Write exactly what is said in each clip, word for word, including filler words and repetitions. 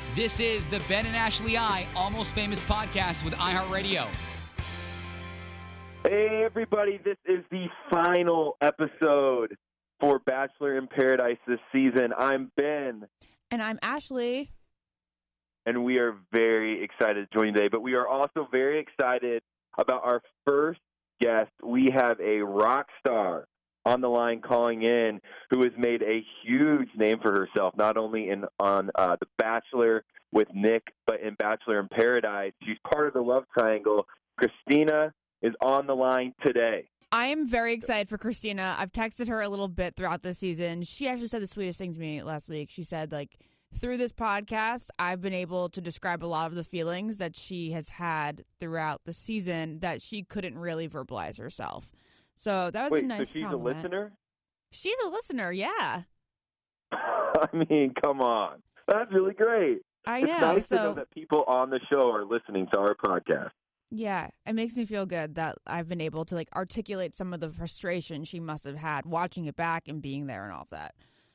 This is the Ben and Ashley I Almost Famous podcast with iHeartRadio. Hey, everybody. This is the final episode for Bachelor in Paradise this season. I'm Ben. And I'm Ashley. And we are very excited to join you today. But we are also very excited about our first guest. We have a rock star on the line calling in who has made a huge name for herself, not only in on uh, The Bachelor with Nick, but in Bachelor in Paradise. She's part of the love triangle. Christina is on the line today. I am very excited for Christina. I've texted her a little bit throughout the season. She actually said the sweetest thing to me last week. She said, like, through this podcast, I've been able to describe a lot of the feelings that she has had throughout the season that she couldn't really verbalize herself. So that was Wait, a nice so she's compliment. a listener? She's a listener, yeah. I mean, come on. That's really great. I it's know. nice so, to know that people on the show are listening to our podcast. Yeah, it makes me feel good that I've been able to like articulate some of the frustration she must have had watching it back and being there and all of that.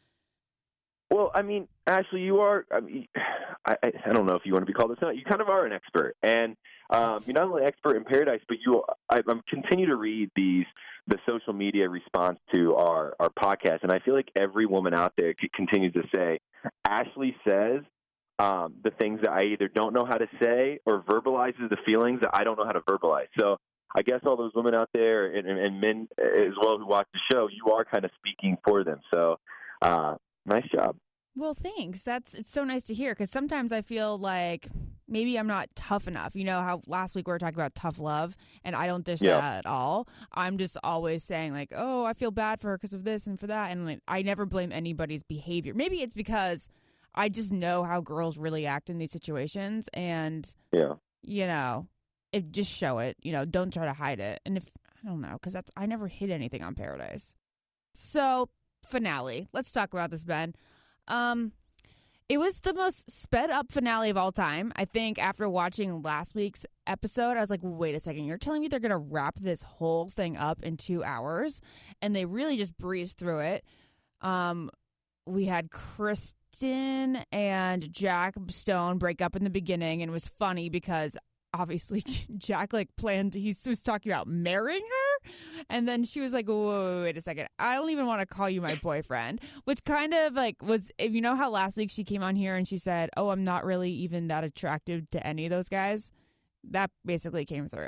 Well, I mean, Ashley, you are, I mean, I, I don't know if you want to be called this or not. You kind of are an expert. And um, you're not only an expert in Paradise, but you, I, I'm continue to read these, the social media response to our, our podcast. And I feel like every woman out there continues to say, Ashley says um, the things that I either don't know how to say or verbalizes the feelings that I don't know how to verbalize. So I guess all those women out there and, and, and men as well who watch the show, you are kind of speaking for them. So uh, nice job. Well, thanks. That's it's so nice to hear because sometimes I feel like maybe I'm not tough enough. You know how last week we were talking about tough love, and I don't dish yeah. that at all. I'm just always saying like, oh, I feel bad for her because of this and for that, and like, I never blame anybody's behavior. Maybe it's because I just know how girls really act in these situations, and yeah, you know, it just show it. You know, don't try to hide it. And if I don't know, because that's I never hid anything on Paradise. So finale. Let's talk about this, Ben. Um, it was the most sped up finale of all time. I think after watching last week's episode, I was like, wait a second, you're telling me they're going to wrap this whole thing up in two hours? And they really just breezed through it. Um, we had Kristen and Jack Stone break up in the beginning, and it was funny because obviously Jack like planned, he was talking about marrying her, and then she was like, whoa, wait a second, I don't even want to call you my boyfriend, which kind of like was, if you know how last week she came on here and she said, oh, I'm not really even that attractive to any of those guys. That basically came through.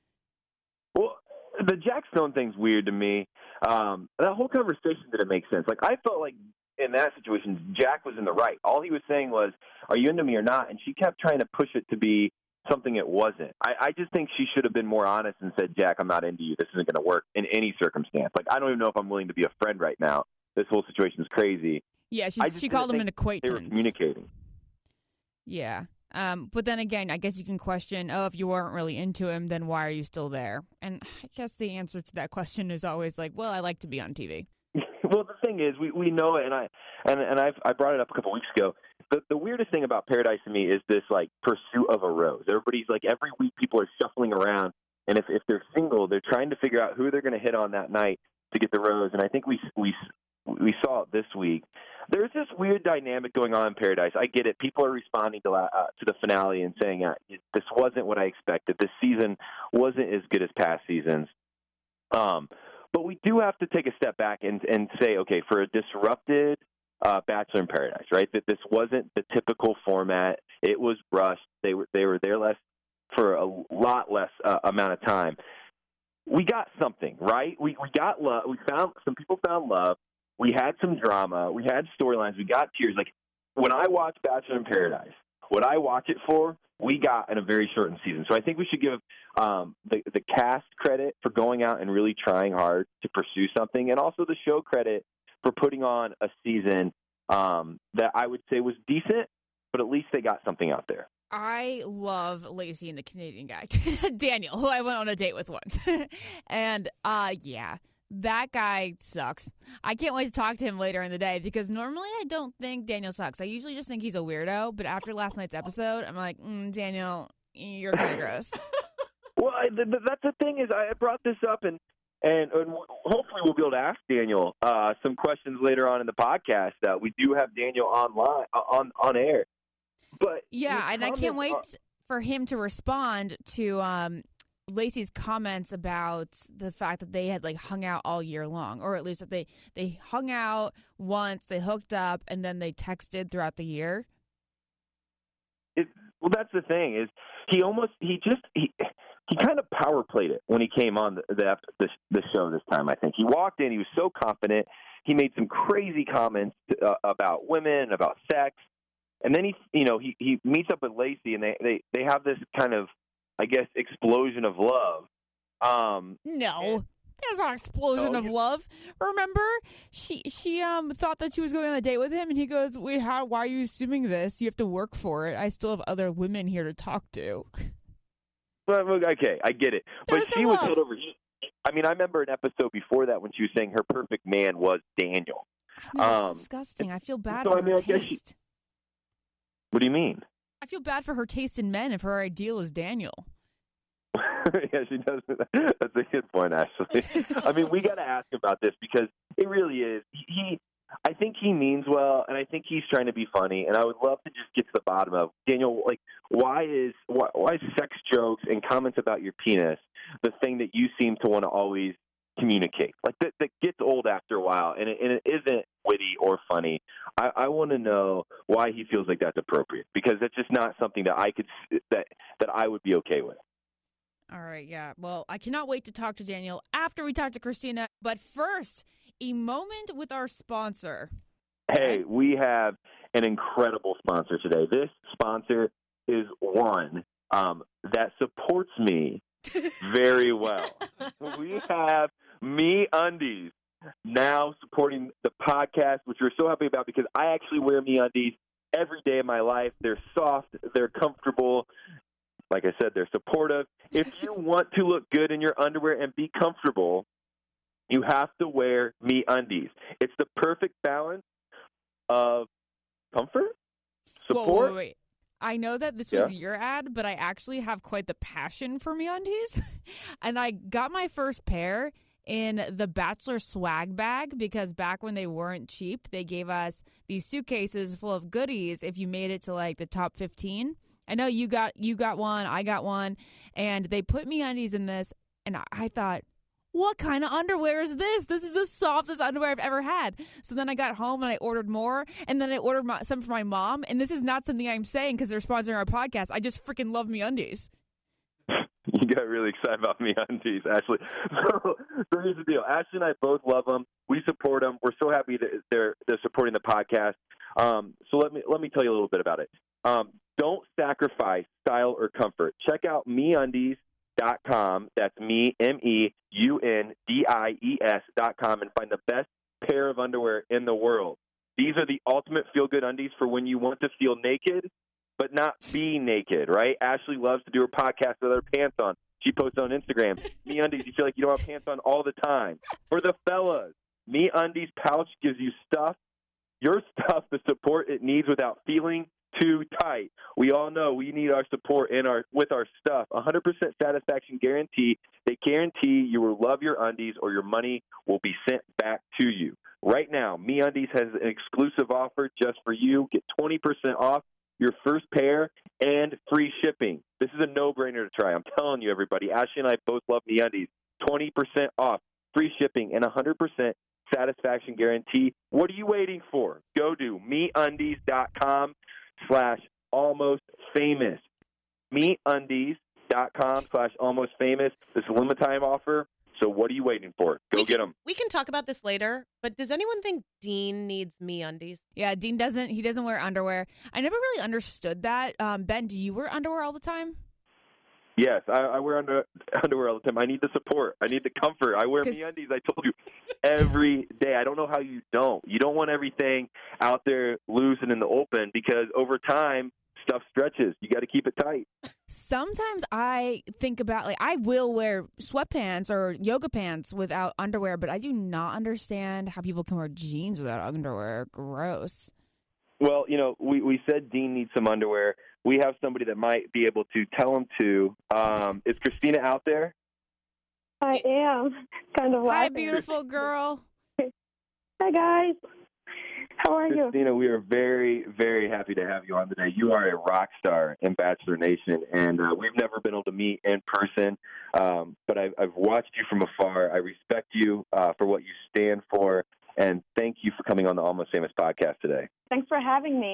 Well, the Jack Stone thing's weird to me. Um, that whole conversation didn't make sense. Like, I felt like in that situation, Jack was in the right. All he was saying was, are you into me or not? And she kept trying to push it to be something it wasn't. I, I just think she should have been more honest and said, Jack, I'm not into you. This isn't going to work in any circumstance. Like, I don't even know if I'm willing to be a friend right now. This whole situation is crazy. Yeah, she, she called him an acquaintance. They were communicating. Yeah. Um, but then again, I guess you can question, oh, if you weren't really into him, then why are you still there? And I guess the answer to that question is always like, well, I like to be on T V. Well, the thing is, we, we know it, and I and and I've, I brought it up a couple weeks ago. The the weirdest thing about Paradise to me is this like pursuit of a rose. Everybody's like every week people are shuffling around, and if if they're single, they're trying to figure out who they're going to hit on that night to get the rose. And I think we we we saw it this week. There's this weird dynamic going on in Paradise. I get it. People are responding to uh, to the finale and saying uh, this wasn't what I expected. This season wasn't as good as past seasons. Um. But we do have to take a step back and, and say, okay, for a disrupted uh, Bachelor in Paradise, right, that this wasn't the typical format. It was rushed. They were they were there less for a lot less uh, amount of time. We got something, right? We we got love. We found some people found love. We had some drama. We had storylines. We got tears. Like when I watch Bachelor in Paradise, what I watch it for, we got in a very shortened season. So I think we should give um, the, the cast credit for going out and really trying hard to pursue something, and also the show credit for putting on a season um, that I would say was decent, but at least they got something out there. I love Lacey and the Canadian guy, Daniel, who I went on a date with once. and, uh, yeah, that guy sucks. I can't wait to talk to him later in the day because normally I don't think Daniel sucks. I usually just think he's a weirdo, but after last night's episode, I'm like, mm, Daniel, you're kind of gross. Well, I, th- th- that's the thing is I brought this up, and, and, and hopefully we'll be able to ask Daniel uh, some questions later on in the podcast. Uh, we do have Daniel online, uh, on, on air. But Yeah, his and I can't comments wait are- for him to respond to um, Lacey's comments about the fact that they had like hung out all year long, or at least that they they hung out once, they hooked up, and then they texted throughout the year. It, well, that's the thing is he almost he just he he kind of power played it when he came on the the, the the show this time. I think he walked in, he was so confident. He made some crazy comments uh, about women, about sex, and then he you know he he meets up with Lacey, and they they they have this kind of, I guess, explosion of love. Um, No. There's an explosion No, of you- love. Remember, she she um thought that she was going on a date with him, and he goes, "Wait, how? Why are you assuming this? You have to work for it. I still have other women here to talk to." But, okay, I get it. There But was she no was love. head over heels. I mean, I remember an episode before that when she was saying her perfect man was Daniel. No, that's Um, disgusting. I feel bad so, for I mean, her I guess she- taste. What do you mean? I feel bad for her taste in men if her ideal is Daniel. Yeah, she does. That's a good point, Ashley. I mean, we got to ask about this because it really is. He, I think he means well, and I think he's trying to be funny. And I would love to just get to the bottom of Daniel. Like, why is why, why is sex jokes and comments about your penis the thing that you seem to want to always communicate? Like that, that gets old after a while, and it, and it isn't witty or funny. I, I want to know why he feels like that's appropriate because that's just not something that I could that that I would be okay with. All right, yeah. Well, I cannot wait to talk to Daniel after we talk to Christina. But first, a moment with our sponsor. Hey, we have an incredible sponsor today. This sponsor is one um, that supports me very well. We have Me Undies now supporting the podcast, which we're so happy about because I actually wear Me Undies every day of my life. They're soft, they're comfortable. Like I said, they're supportive. If you want to look good in your underwear and be comfortable, you have to wear Me Undies. It's the perfect balance of comfort, support. Whoa, wait, wait, wait. I know that this was Yeah. your ad, but I actually have quite the passion for MeUndies. And I got my first pair in the Bachelor swag bag because back when they weren't cheap, they gave us these suitcases full of goodies if you made it to like the top fifteen. I know you got you got one, I got one, and they put MeUndies in this, and I, I thought, what kind of underwear is this? This is the softest underwear I've ever had. So then I got home and I ordered more, and then I ordered my, some for my mom. And this is not something I'm saying because they're sponsoring our podcast. I just freaking love MeUndies. You got really excited about Me Undies, Ashley. So, so here's the deal. Ashley and I both love them. We support them. We're so happy that they're they're supporting the podcast. Um, so let me let me tell you a little bit about it. Um, don't sacrifice style or comfort. Check out Me Undies dot com. That's me, M E U N D I E S dot com, and find the best pair of underwear in the world. These are the ultimate feel-good undies for when you want to feel naked, but not be naked, right? Ashley loves to do her podcast with her pants on. She posts on Instagram. Me Undies, you feel like you don't have pants on all the time. For the fellas, Me Undies pouch gives you stuff, your stuff, the support it needs without feeling too tight. We all know we need our support in our with our stuff. one hundred percent satisfaction guarantee. They guarantee you will love your undies or your money will be sent back to you. Right now, MeUndies has an exclusive offer just for you. Get twenty percent off your first pair and free shipping. This is a no-brainer to try. I'm telling you, everybody. Ashley and I both love MeUndies. twenty percent off, free shipping, and one hundred percent satisfaction guarantee. What are you waiting for? Go to MeUndies dot com slash almost famous. MeUndies dot com slash almost famous. This is a limited time offer. So what are you waiting for? Go we get can, them. We can talk about this later, but does anyone think Dean needs me undies? Yeah, Dean doesn't. He doesn't wear underwear. I never really understood that. Um, Ben, do you wear underwear all the time? Yes, I, I wear under, underwear all the time. I need the support. I need the comfort. I wear 'Cause- MeUndies, I told you, every day. I don't know how you don't. You don't want everything out there loose and in the open because over time, stuff stretches. You got to keep it tight. Sometimes I think about, like, I will wear sweatpants or yoga pants without underwear, but I do not understand how people can wear jeans without underwear. Gross. Well, you know, we, we said Dean needs some underwear. We have somebody that might be able to tell him to. Um, is Christina out there? I am kind of Hi, laughing. beautiful girl. Hi, guys. How are you? Christina, we are very, very happy to have you on today. You are a rock star in Bachelor Nation, and uh, we've never been able to meet in person, um, but I've, I've watched you from afar. I respect you uh, for what you stand for, and thank you for coming on the Almost Famous podcast today. Thanks for having me.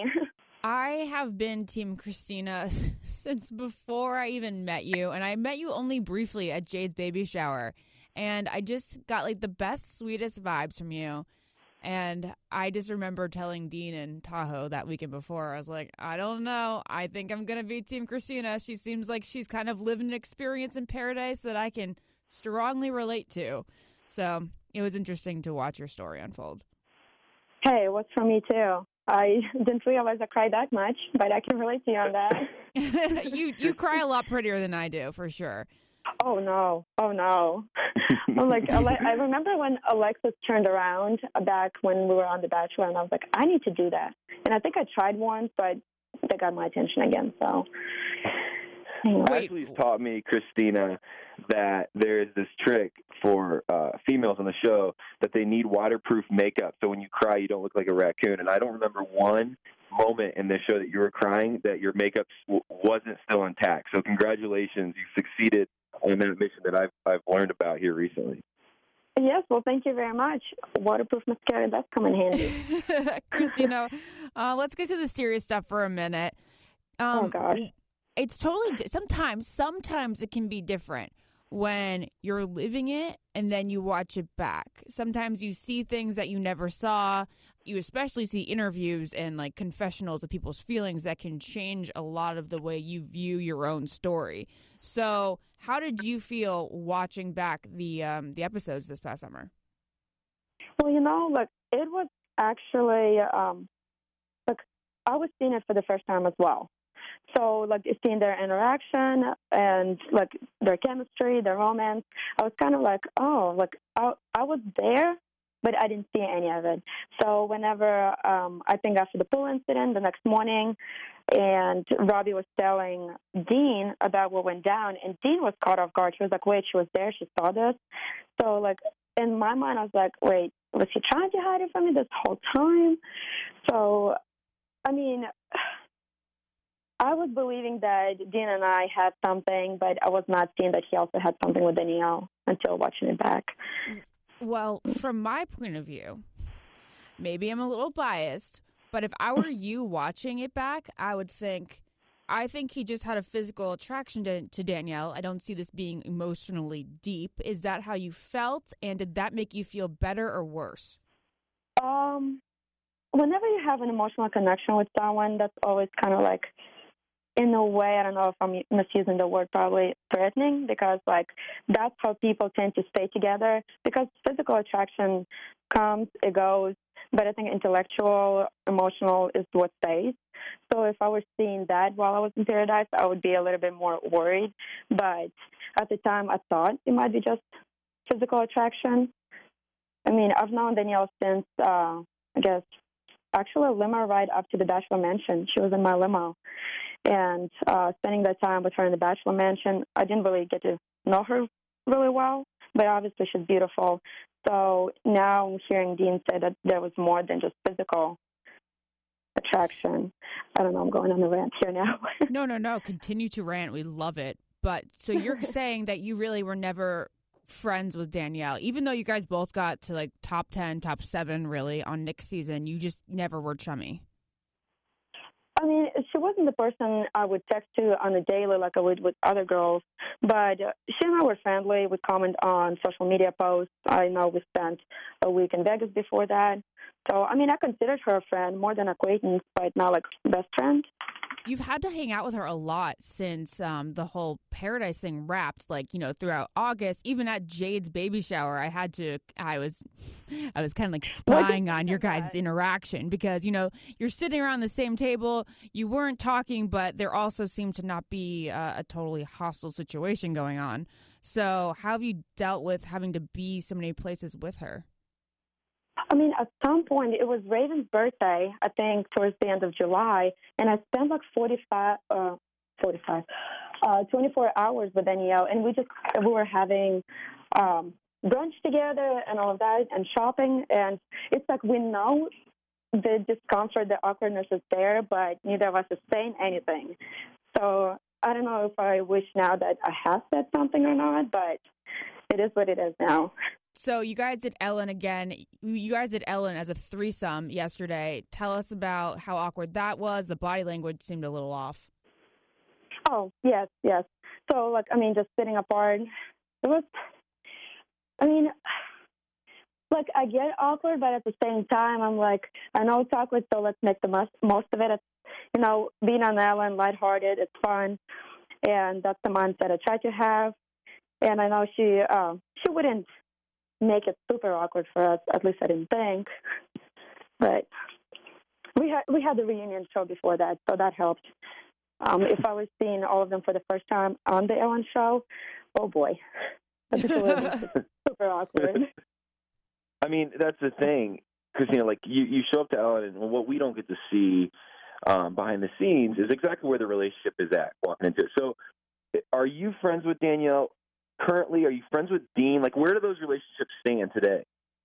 I have been Team Christina since before I even met you, and I met you only briefly at Jade's baby shower, and I just got like the best, sweetest vibes from you. And I just remember telling Dean in Tahoe that weekend before, I was like, I don't know. I think I'm going to be Team Christina. She seems like she's kind of living an experience in paradise that I can strongly relate to. So it was interesting to watch your story unfold. Hey, it was for me too. I didn't realize I cried that much, but I can relate to you on that. you you cry a lot prettier than I do, for sure. Oh, no. Oh, no. I'm like, Ale- I remember when Alexis turned around back when we were on The Bachelor, and I was like, I need to do that. And I think I tried once, but they got my attention again, so. Anyway. Ashley's taught me, Christina, that there is this trick for uh, females on the show that they need waterproof makeup, so when you cry, you don't look like a raccoon. And I don't remember one moment in this show that you were crying that your makeup w- wasn't still intact. So congratulations, you succeeded on that mission that I've I've learned about here recently. Yes, well, thank you very much. Waterproof mascara, that's come in handy. Christina, uh, let's get to the serious stuff for a minute. Um, oh, gosh. It's totally, di- sometimes, sometimes it can be different when you're living it and then you watch it back. Sometimes you see things that you never saw. You especially see interviews and like confessionals of people's feelings that can change a lot of the way you view your own story. So how did you feel watching back the um, the episodes this past summer? Well, you know, like, it was actually, um, like, I was seeing it for the first time as well. So, like, seeing their interaction and, like, their chemistry, their romance, I was kind of like, oh, like, I, I was there, but I didn't see any of it. So whenever, um, I think after the pool incident, the next morning, and Robbie was telling Dean about what went down, and Dean was caught off guard. She was like, wait, she was there, she saw this. So, like, in my mind, I was like, wait, was he trying to hide it from me this whole time? So, I mean, I was believing that Dean and I had something, but I was not seeing that he also had something with Danielle until watching it back. Well, from my point of view, maybe I'm a little biased, but if I were you watching it back, I would think, I think he just had a physical attraction to, to Danielle. I don't see this being emotionally deep. Is that how you felt? And did that make you feel better or worse? Um, whenever you have an emotional connection with someone, that's always kind of like, in a way, I don't know if I'm misusing the word, probably threatening, because, like, that's how people tend to stay together, because physical attraction comes, it goes, but I think intellectual, emotional is what stays. So if I were seeing that while I was in Paradise, I would be a little bit more worried, but at the time I thought it might be just physical attraction. I mean, I've known Danielle since, uh, I guess, actually a limo ride up to the Bachelor Mansion. She was in my limo. And uh, spending that time with her in the Bachelor Mansion, I didn't really get to know her really well, but obviously she's beautiful. So now I'm hearing Dean say that there was more than just physical attraction. I don't know, I'm going on a rant here now. no, no, no. Continue to rant. We love it. But so you're saying that you really were never friends with Danielle, even though you guys both got to like top ten, top seven, really, on Nick's season, you just never were chummy. I mean, she wasn't the person I would text to on a daily like I would with other girls, but uh, she and I were friendly. We comment on social media posts. I know we spent a week in Vegas before that. So, I mean, I considered her a friend, more than acquaintance, but not like best friend. You've had to hang out with her a lot since um, the whole Paradise thing wrapped, like, you know, throughout August. Even at Jade's baby shower, I had to, I was, I was kind of like spying on your guys' interaction because, you know, you're sitting around the same table, you weren't talking, but there also seemed to not be uh, a totally hostile situation going on. So how have you dealt with having to be so many places with her? I mean, at some point, it was Raven's birthday, I think, towards the end of July, and I spent like forty-five, uh, forty-five, uh, twenty-four hours with Danielle, and we just, we were having um, brunch together and all of that, and shopping, and it's like we know the discomfort, the awkwardness is there, but neither of us is saying anything. So I don't know if I wish now that I have said something or not, but it is what it is now. So you guys did Ellen again. You guys did Ellen as a threesome yesterday. Tell us about how awkward that was. The body language seemed a little off. Oh, yes, yes. So, like, I mean, just sitting apart, it was, I mean, like, I get awkward, but at the same time, I'm like, I know it's awkward, so let's make the most, most of it. It's, you know, being on Ellen, lighthearted, it's fun, and that's the mindset I try to have. And I know she, uh, she wouldn't make it super awkward for us. At least I didn't think. But we had we had the reunion show before that, so that helped. Um, if I was seeing all of them for the first time on the Ellen show, oh boy, that'd be super awkward. I mean, that's the thing, because you know, like you, you show up to Ellen, and what we don't get to see um, behind the scenes is exactly where the relationship is at walking into it. So, are you friends with Danielle currently? Are you friends with Dean? Like, where do those relationships stand today?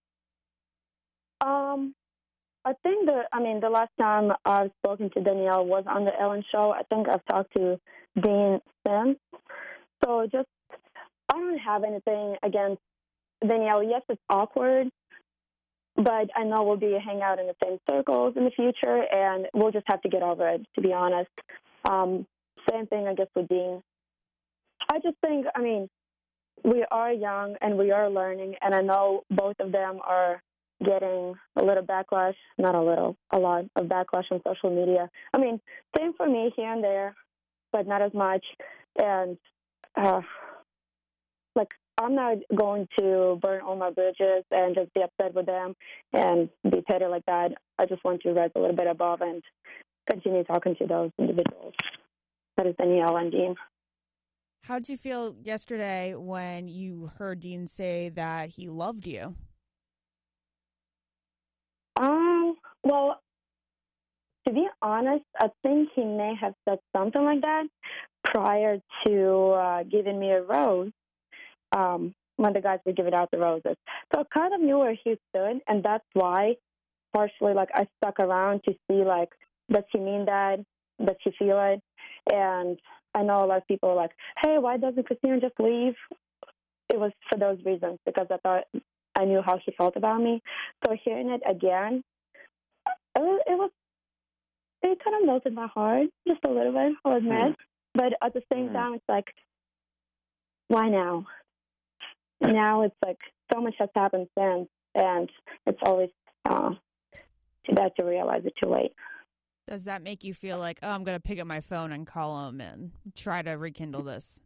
Um, I think the, I mean, the last time I've spoken to Danielle was on the Ellen show. I think I've talked to Dean since. So just, I don't have anything against Danielle. Yes, it's awkward, but I know we'll be hanging out in the same circles in the future, and we'll just have to get over it, to be honest. Um, same thing, I guess, with Dean. I just think, I mean, we are young and we are learning, and I know both of them are getting a little backlash, not a little, a lot of backlash on social media. I mean, same for me here and there, but not as much. And, uh, like, I'm not going to burn all my bridges and just be upset with them and be petty like that. I just want to rise a little bit above and continue talking to those individuals. That is Danielle and Dean. How did you feel yesterday when you heard Dean say that he loved you? Um, well, to be honest, I think he may have said something like that prior to uh, giving me a rose um, when the guys were giving out the roses. So I kind of knew where he stood, and that's why partially, like, I stuck around to see, like, does he mean that? Does he feel it? And I know a lot of people are like, hey, why doesn't Christina just leave? It was for those reasons, because I thought I knew how he felt about me. So hearing it again, it was, it, was, it kind of melted my heart just a little bit, I'll admit. Mm. But at the same mm. time, it's like, why now? Now it's like so much has happened since, and it's always uh, too bad to realize it too late. Does that make you feel like, oh, I'm going to pick up my phone and call him and try to rekindle this?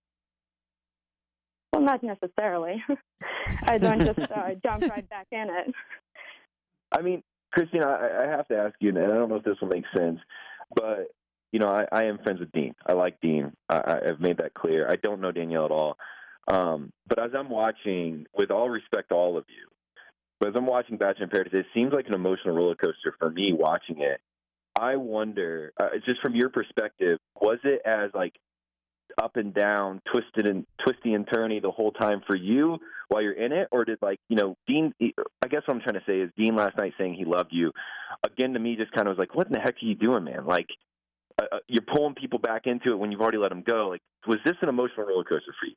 Well, not necessarily. I don't just uh, jump right back in it. I mean, Christina, I, I have to ask you, and I don't know if this will make sense, but, you know, I, I am friends with Dean. I like Dean. I, I've made that clear. I don't know Danielle at all. Um, but as I'm watching, with all respect to all of you, but as I'm watching Bachelor in Paradise, it seems like an emotional roller coaster for me watching it. I wonder, uh, just from your perspective, was it as like up and down, twisted and twisty and turny the whole time for you while you're in it, or did like you know Dean? I guess what I'm trying to say is Dean last night saying he loved you. Again, to me, just kind of was like, what in the heck are you doing, man? Like uh, you're pulling people back into it when you've already let them go. Like, was this an emotional roller coaster for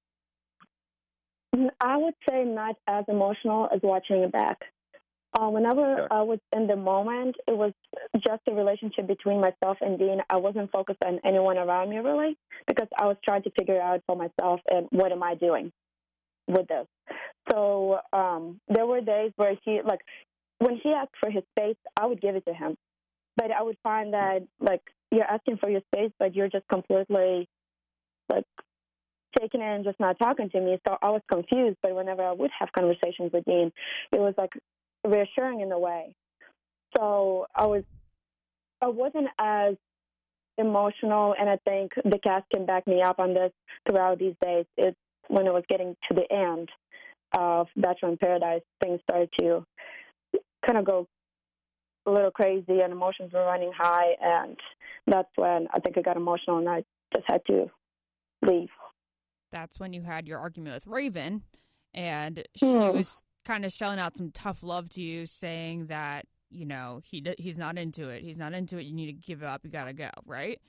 you? I would say not as emotional as watching it back. Uh, whenever yeah. I was in the moment, it was just a relationship between myself and Dean. I wasn't focused on anyone around me, really, because I was trying to figure out for myself and what am I doing with this. So um, there were days where he, like, when he asked for his space, I would give it to him. But I would find that, like, you're asking for your space, but you're just completely, like, taking it and just not talking to me. So I was confused. But whenever I would have conversations with Dean, it was, like, reassuring in a way. So I was, I wasn't as emotional, and I think the cast can back me up on this throughout these days. It's when it was getting to the end of Bachelor in Paradise, things started to kind of go a little crazy, and emotions were running high, and that's when I think I got emotional, and I just had to leave. That's when you had your argument with Raven, and she mm. was kind of shelling out some tough love to you, saying that you know, he he's not into it. He's not into it. You need to give up. You got to go, right?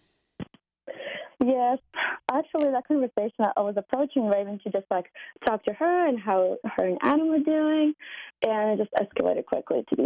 Yes. Actually, that conversation, I was approaching Raven to just, like, talk to her and how her and Adam were doing, and it just escalated quickly, to be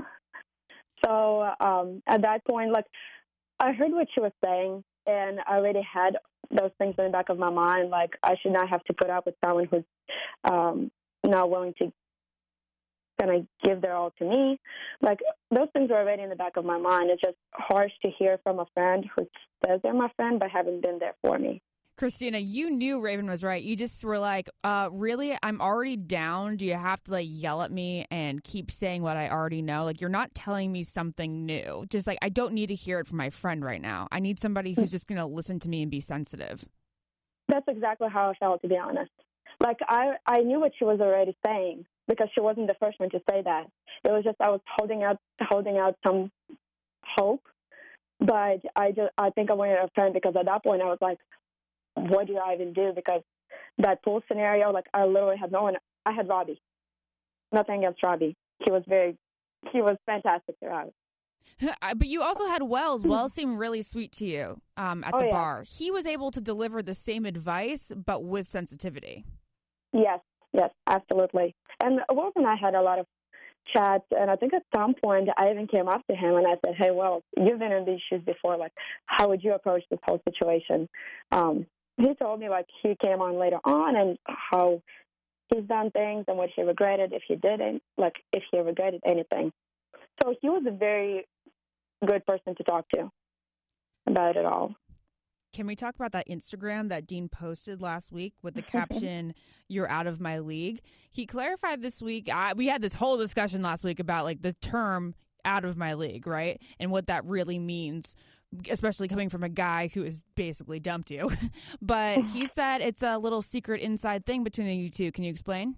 So um, at that point, like, I heard what she was saying, and I already had those things in the back of my mind, like, I should not have to put up with someone who's um, not willing to kind of give their all to me. Like, those things are already in the back of my mind. It's just harsh to hear from a friend who says they're my friend but haven't been there for me. Christina, you knew Raven was right. You just were like, uh, really? I'm already down. Do you have to, like, yell at me and keep saying what I already know? Like, you're not telling me something new. Just, like, I don't need to hear it from my friend right now. I need somebody who's just going to listen to me and be sensitive. That's exactly how I felt, to be honest. Like, I, I knew what she was already saying because she wasn't the first one to say that. It was just I was holding out, holding out some hope, but I just I think I wanted a friend because at that point I was like, what do I even do? Because that pool scenario, like, I literally had no one. I had Robbie. Nothing against Robbie. He was very, he was fantastic throughout. But you also had Wells. Wells seemed really sweet to you um, at Oh, the yeah. bar. He was able to deliver the same advice, but with sensitivity. Yes, yes, absolutely. And Wells and I had a lot of chats, and I think at some point I even came up to him and I said, hey, Wells, you've been in these shoes before. Like, how would you approach this whole situation? Um, he told me, like, he came on later on and how he's done things and what he regretted if he didn't, like, if he regretted anything. So he was a very good person to talk to about it all. Can we talk about that Instagram that Dean posted last week with the caption, "You're out of my league"? He clarified this week. I, we had this whole discussion last week about, like, the term "out of my league," right? And what that really means, especially coming from a guy who has basically dumped you. But he said it's a little secret inside thing between you two. Can you explain?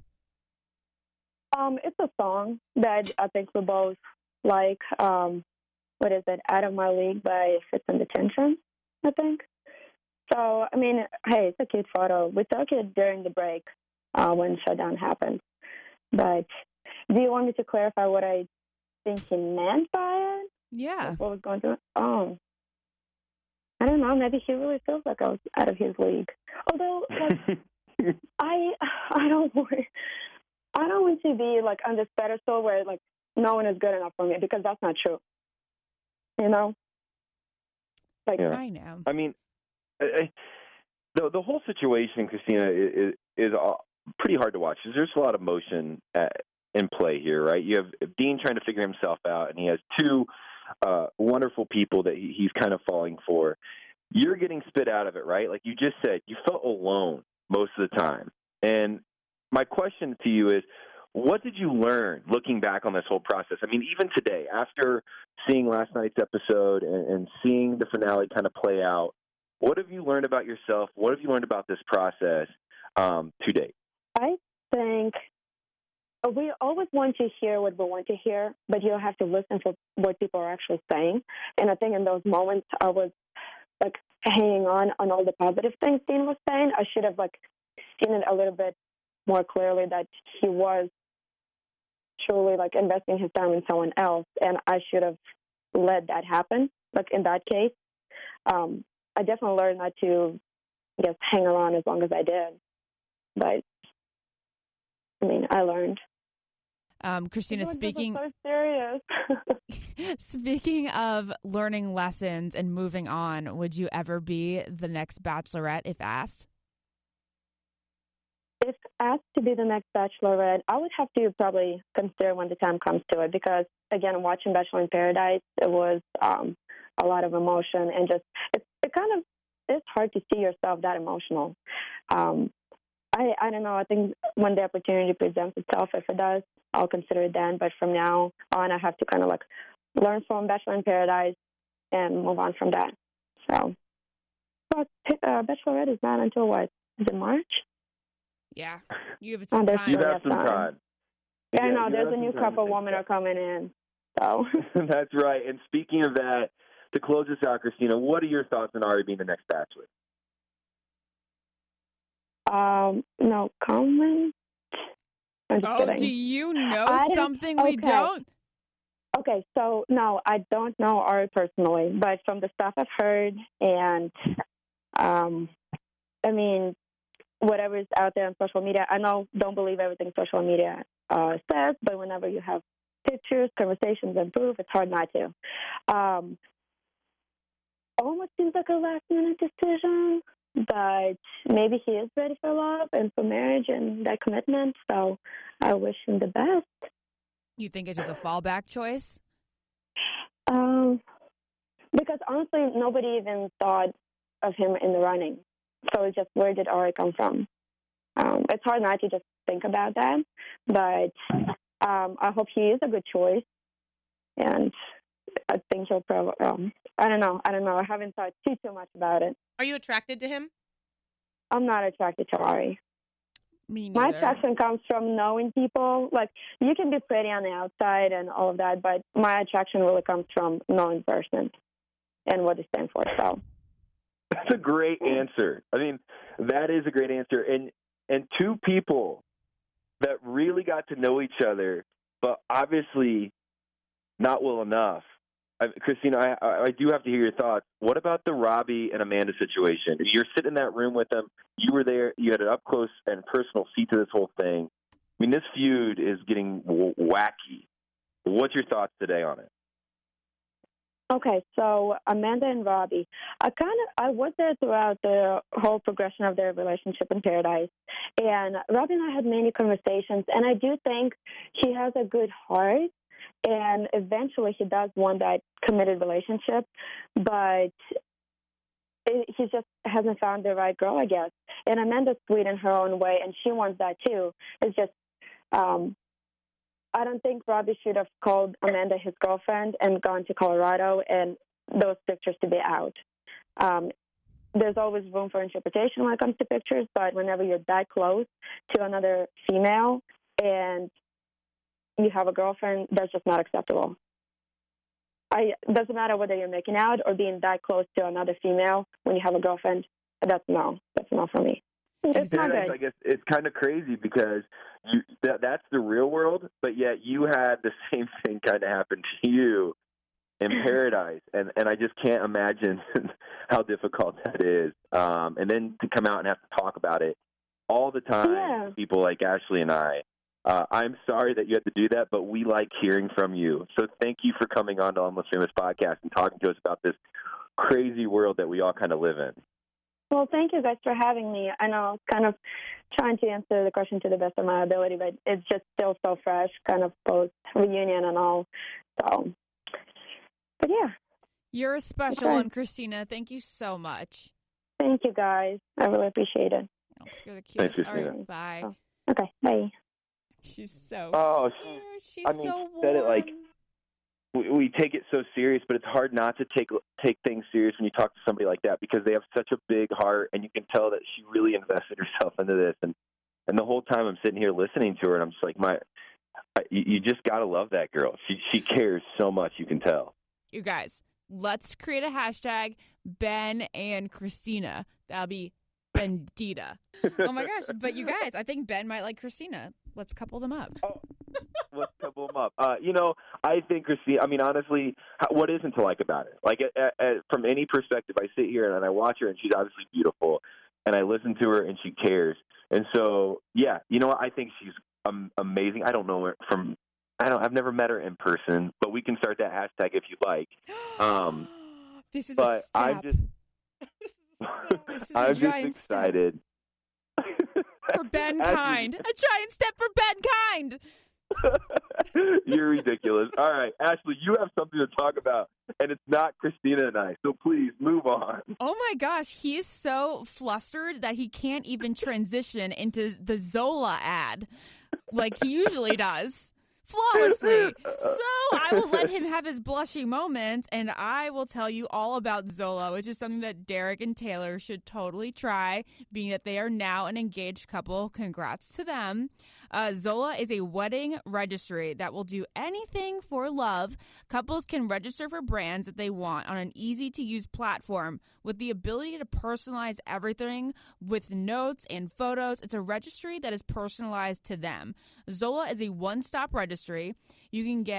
Um, it's a song that I think we both like. Um, what is it? Out of My League by Fits and Detention, I think. So, I mean, hey, it's a cute photo. We took it during the break uh, when shutdown happened. But do you want me to clarify what I think he meant by it? Yeah. What was going through? Oh, I don't know. Maybe he really feels like I was out of his league. Although, like, I, I don't want, I don't want to be, like, on this pedestal where, like, no one is good enough for me, because that's not true. You know? Like, Yeah. I know. I mean, I, the the whole situation, Christina, is, is pretty hard to watch. There's a lot of emotion at, in play here, right? You have Dean trying to figure himself out, and he has two uh, wonderful people that he, he's kind of falling for. You're getting spit out of it, right? Like you just said, you felt alone most of the time. And my question to you is, what did you learn looking back on this whole process? I mean, even today, after seeing last night's episode and, and seeing the finale kind of play out, what have you learned about yourself? What have you learned about this process um, to date? I think we always want to hear what we want to hear, but you have to listen for what people are actually saying. And I think in those moments, I was, like, hanging on on all the positive things Dean was saying. I should have, like, seen it a little bit more clearly that he was truly, like, investing his time in someone else, and I should have let that happen, like, in that case. Um, I definitely learned not to, I guess, hang around as long as I did. But, I mean, I learned. Um, Christina, This speaking is so serious. speaking of learning lessons and moving on, would you ever be the next Bachelorette if asked? If asked to be the next Bachelorette, I would have to probably consider when the time comes to it, because, again, watching Bachelor in Paradise, it was um, a lot of emotion, and just it, it kind of it's hard to see yourself that emotional. Um, I I don't know. I think when the opportunity presents itself, if it does, I'll consider it then. But from now on, I have to kind of, like, learn from Bachelor in Paradise and move on from that. So, but uh, Bachelorette is not until what? Is it March? Yeah, you have some Oh, there's time. You plenty have of some time. time. Yeah, I Yeah, know. you There's have a some new time to couple think women about are coming in. So That's right. And speaking of that, to close this out, Christina, what are your thoughts on Ari being the next Bachelor? Um, no comment. I'm just Oh, kidding. do you know I don't- something we okay. don't? Okay, so no, I don't know Ari personally, but from the stuff I've heard, and um, I mean, whatever is out there on social media, I know don't believe everything social media uh, says, but whenever you have pictures, conversations, and proof, it's hard not to. Um, almost seems like a last minute decision, but maybe he is ready for love and for marriage and that commitment. So I wish him the best. You think it's just a fallback choice? Um, because honestly, nobody even thought of him in the running. So it's just, where did Ari come from? Um, it's hard not to just think about that, but um, I hope he is a good choice, and I think he'll probably. Um, I don't know. I don't know. I haven't thought too too much about it. Are you attracted to him? I'm not attracted to Ari. Me My neither. attraction comes from knowing people. Like, you can be pretty on the outside and all of that, but my attraction really comes from knowing the person and what they stand for. So That's a great answer. I mean, that is a great answer. And and two people that really got to know each other, but obviously not well enough. I, Christina, I, I do have to hear your thoughts. What about the Robbie and Amanda situation? You're sitting in that room with them. You were there. You had an up close and personal seat to this whole thing. I mean, this feud is getting w- wacky. What's your thoughts today on it? Okay, so Amanda and Robbie, I kind of I was there throughout the whole progression of their relationship in Paradise, and Robbie and I had many conversations, and I do think he has a good heart, and eventually he does want that committed relationship, but it, he just hasn't found the right girl, I guess. And Amanda's sweet in her own way, and she wants that too. It's just um, I don't think Robbie should have called Amanda his girlfriend and gone to Colorado and those pictures to be out. Um, there's always room for interpretation when it comes to pictures, but whenever you're that close to another female and you have a girlfriend, that's just not acceptable. I, it doesn't matter whether you're making out or being that close to another female when you have a girlfriend. That's no. That's not for me. It's not Paradise, good. I guess it's kind of crazy because you, that, that's the real world, but yet you had the same thing kind of happen to you in Paradise, and, and I just can't imagine how difficult that is. Um, and then to come out and have to talk about it all the time, Yeah. people like Ashley and I. Uh, I'm sorry that you had to do that, but we like hearing from you. So thank you for coming on to Almost Famous Podcast and talking to us about this crazy world that we all kind of live in. Well, thank you guys for having me. I know I'm kind of trying to answer the question to the best of my ability, but it's just still so fresh, kind of post reunion and all. So, but yeah. You're a special Okay. one, Christina. Thank you so much. Thank you guys. I really appreciate it. Oh, you're the Thanks, cutest. All Christina. right, bye. Oh. Okay, bye. She's so Oh, cute. She's I mean, so she said it like- warm. we, we take it so serious, but it's hard not to take take things serious when you talk to somebody like that because they have such a big heart, and you can tell that she really invested herself into this. And and the whole time I'm sitting here listening to her, and I'm just like, my, I, you, you just gotta love that girl. She she cares so much. You can tell. You guys, let's create a hashtag Ben and Christina. That'll be Bendita. Oh my gosh! But you guys, I think Ben might like Christina. Let's couple them up. Let's couple them up. Uh, you know, I think Christina. I mean, honestly, how, what isn't to like about it? Like, at, at, from any perspective, I sit here and I watch her, and she's obviously beautiful, and I listen to her, and she cares. And so, yeah, you know what? I think she's um, amazing. I don't know her from. I don't. I've never met her in person, but we can start that hashtag if you'd like. Um, this is but a step. I'm just. This is a I'm just giant step. excited. For Ben As you- Kind. A giant step for Ben Kind. You're ridiculous. All right, Ashley, you have something to talk about, and it's not Christina and I. So please move on. Oh my gosh, he is so flustered that he can't even transition into the Zola ad like he usually does. Flawlessly. So I will let him have his blushy moments, and I will tell you all about Zola, which is something that Derek and Taylor should totally try, being that they are now an engaged couple. Congrats to them. Uh, Zola is a wedding registry that will do anything for love. Couples can register for brands that they want on an easy-to-use platform with the ability to personalize everything with notes and photos. It's a registry that is personalized to them. Zola is a one-stop registry. You can get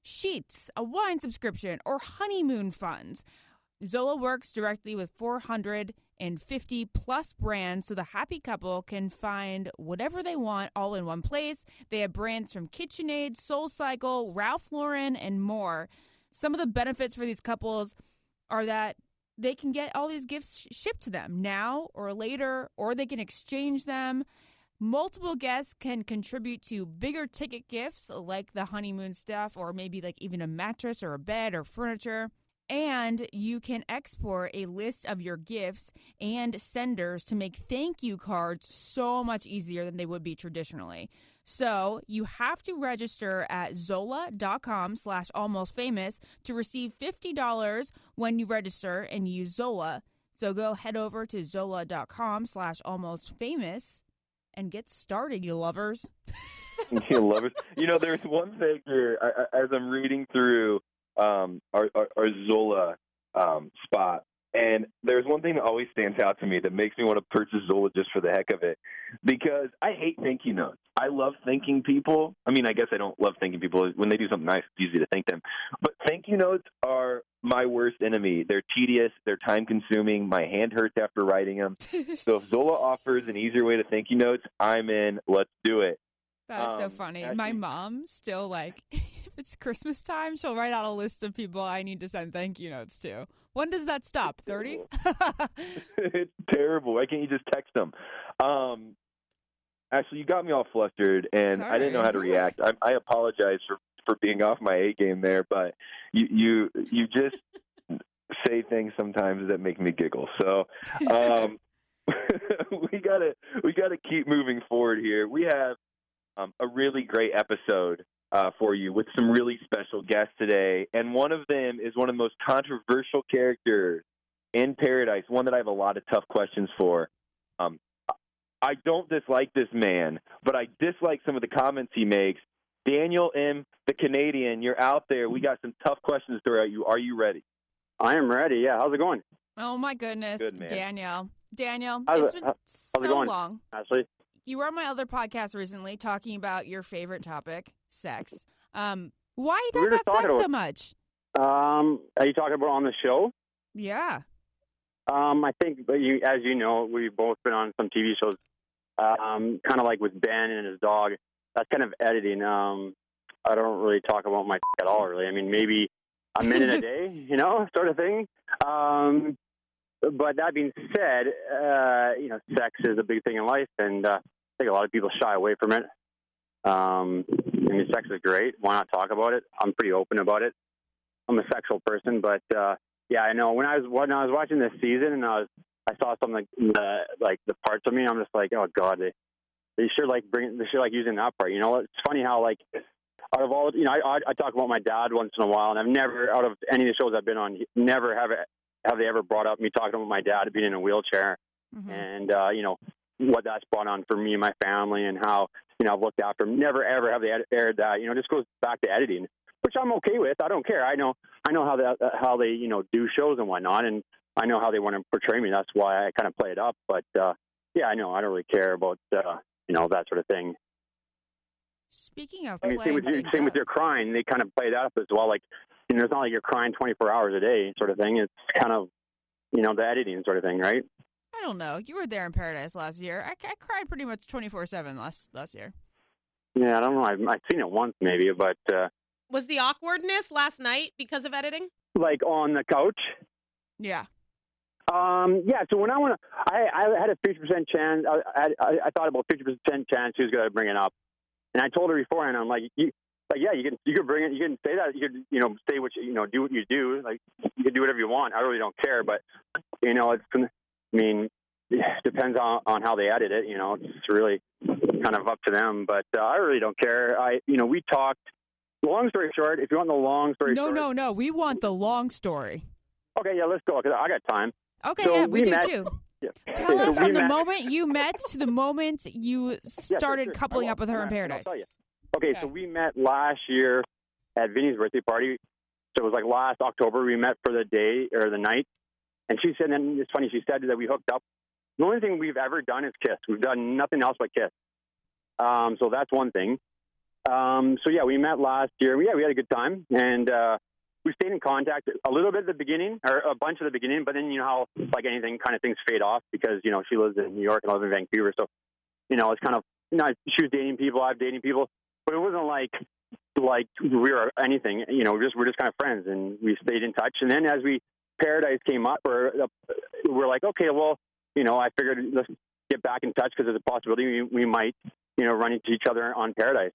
sheets, a wine subscription, or honeymoon funds. Zola works directly with four hundred fifty plus brands so the happy couple can find whatever they want all in one place. They have brands from KitchenAid, SoulCycle, Ralph Lauren, and more. Some of the benefits for these couples are that they can get all these gifts shipped to them now or later, or they can exchange them. Multiple guests can contribute to bigger ticket gifts like the honeymoon stuff, or maybe like even a mattress or a bed or furniture. And you can export a list of your gifts and senders to make thank you cards so much easier than they would be traditionally. So you have to register at Zola.com slash almost famous to receive fifty dollars when you register and use Zola. So go head over to Zola.com slash almost famous and get started, you lovers. You lovers. You know, there's one thing here, I, I, as I'm reading through um, our, our, our Zola um, spot, and there's one thing that always stands out to me that makes me want to purchase Zola just for the heck of it, because I hate thank you notes. I love thanking people. I mean, I guess I don't love thanking people. When they do something nice, it's easy to thank them. But thank you notes are my worst enemy. They're tedious. They're time-consuming. My hand hurts after writing them. So if Zola offers an easier way to thank you notes, I'm in. Let's do it. That is so Um, funny. actually- My mom still, like, if it's Christmas time, she'll write out a list of people I need to send thank you notes to. When does that stop? thirty? It's terrible. Why can't you just text them? Um, actually, you got me all flustered, and I didn't know how to Sorry. react. I, I apologize for, for being off my A game there, but you you, you just say things sometimes that make me giggle. So um, we gotta we gotta keep moving forward here. We have um, a really great episode uh, for you with some really special guests today, and one of them is one of the most controversial characters in Paradise, one that I have a lot of tough questions for. Um, I don't dislike this man, but I dislike some of the comments he makes. Daniel M., the Canadian, you're out there. We got some tough questions to throw at you. Are you ready? I am ready. Yeah, how's it going, Oh, my goodness. Good, man. Daniel. Daniel, How's it's it- been how- so it going? long. Ashley? You were on my other podcast recently talking about your favorite topic, sex. Um, why are We you were talking just about sex talking so much? Um, are you talking about on the show? Yeah. Um, I think, but you, as you know, we've both been on some T V shows, um, kind of like with Ben and his dog. That's kind of editing. Um, I don't really talk about my at all, really. I mean, maybe a minute a day, you know, sort of thing. Um, but that being said, uh, you know, sex is a big thing in life, and uh, I think a lot of people shy away from it. Um, I mean, sex is great. Why not talk about it? I'm pretty open about it. I'm a sexual person, but uh, yeah, I know when I was when I was watching this season and I was I saw some like the like the parts of me, I'm just like, oh god, they they should like bring they should like using that part. You know, it's funny how like out of all you know, I I, I talk about my dad once in a while, and I've never out of any of the shows I've been on, never have it, have they ever brought up me talking about my dad being in a wheelchair Mhm. and uh, you know what that's brought on for me and my family and how you know I've looked after him. Never ever have they ed- aired that. You know, it just goes back to editing, which I'm okay with. I don't care. I know I know how that how they you know do shows and whatnot, and I know how they want to portray me. That's why I kind of play it up. But uh, yeah, I know I don't really care about uh, you know that sort of thing. Speaking of I mean, same playing with your, things same with up- your crying. They kind of play that up as well. Like you know, it's not like you're crying twenty-four hours a day, sort of thing. It's kind of you know the editing sort of thing, right? I don't know. You were there in Paradise last year. I, I cried pretty much twenty-four seven last last year. Yeah, I don't know. I've, I've seen it once maybe, but uh, Was the awkwardness last night because of editing? like on the couch. Yeah. Um, yeah, so when I went, I, I had a fifty percent chance. I, I, I thought about fifty percent chance she was going to bring it up, and I told her beforehand. I'm like, you, like, yeah, you can, you can bring it. You can say that. You can, you know, say what you, you know, do what you do. Like, you can do whatever you want. I really don't care. But, you know, it's, I mean, it depends on on how they edit it. You know, it's really kind of up to them. But uh, I really don't care. I, you know, we talked. Long story short, if you want the long story No, short, no, no. We want the long story. okay, yeah, let's go because I got time. Okay, So yeah, we, we do met- too. Yeah. Tell So us we from the met- moment you met to the moment you Yeah, sure, started sure. coupling I will. up with her in And I- and Paradise. I'll tell you. Okay, so Okay. we met last year at Vinny's birthday party. So it was like last October. We met for the day or the night, and she said, and it's funny, she said that we hooked up. The only thing we've ever done is kiss. We've done nothing else but kiss. Um, so that's one thing. Um, so yeah, we met last year. Yeah, we had a good time, and uh, we stayed in contact a little bit at the beginning, or a bunch at the beginning. But then you know how, like anything, kind of things fade off because you know she lives in New York and I live in Vancouver. So you know it's kind of you know she was dating people, I was dating people, but it wasn't like like we were anything. You know, we're just we're just kind of friends, and we stayed in touch. And then as we Paradise came up, or uh, we're like, okay, well, you know, I figured let's get back in touch because there's a possibility we, we might, you know, run into each other on Paradise.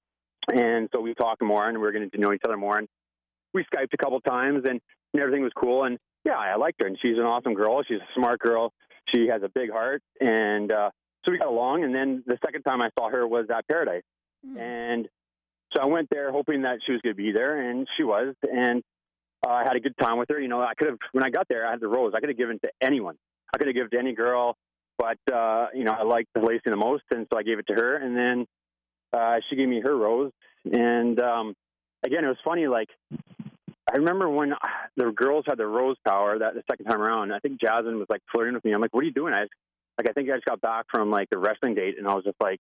And so we talked more, and we we're getting to know each other more. And we Skyped a couple times, and, and everything was cool. And yeah, I liked her, and she's an awesome girl. She's a smart girl. She has a big heart, and uh, so we got along. And then the second time I saw her was at Paradise, mm. and so I went there hoping that she was going to be there, and she was. And uh, I had a good time with her. You know, I could have when I got there, I had the rose. I could have given to anyone. I could have given it to any girl, but uh, you know, I liked Lacey the most, and so I gave it to her. And then Uh, she gave me her rose, and um, again, it was funny. Like I remember when the girls had the rose power that the second time around. I think Jasmine was like flirting with me. I'm like, "What are you doing?" I just, like I think I just got back from like the wrestling date, and I was just like,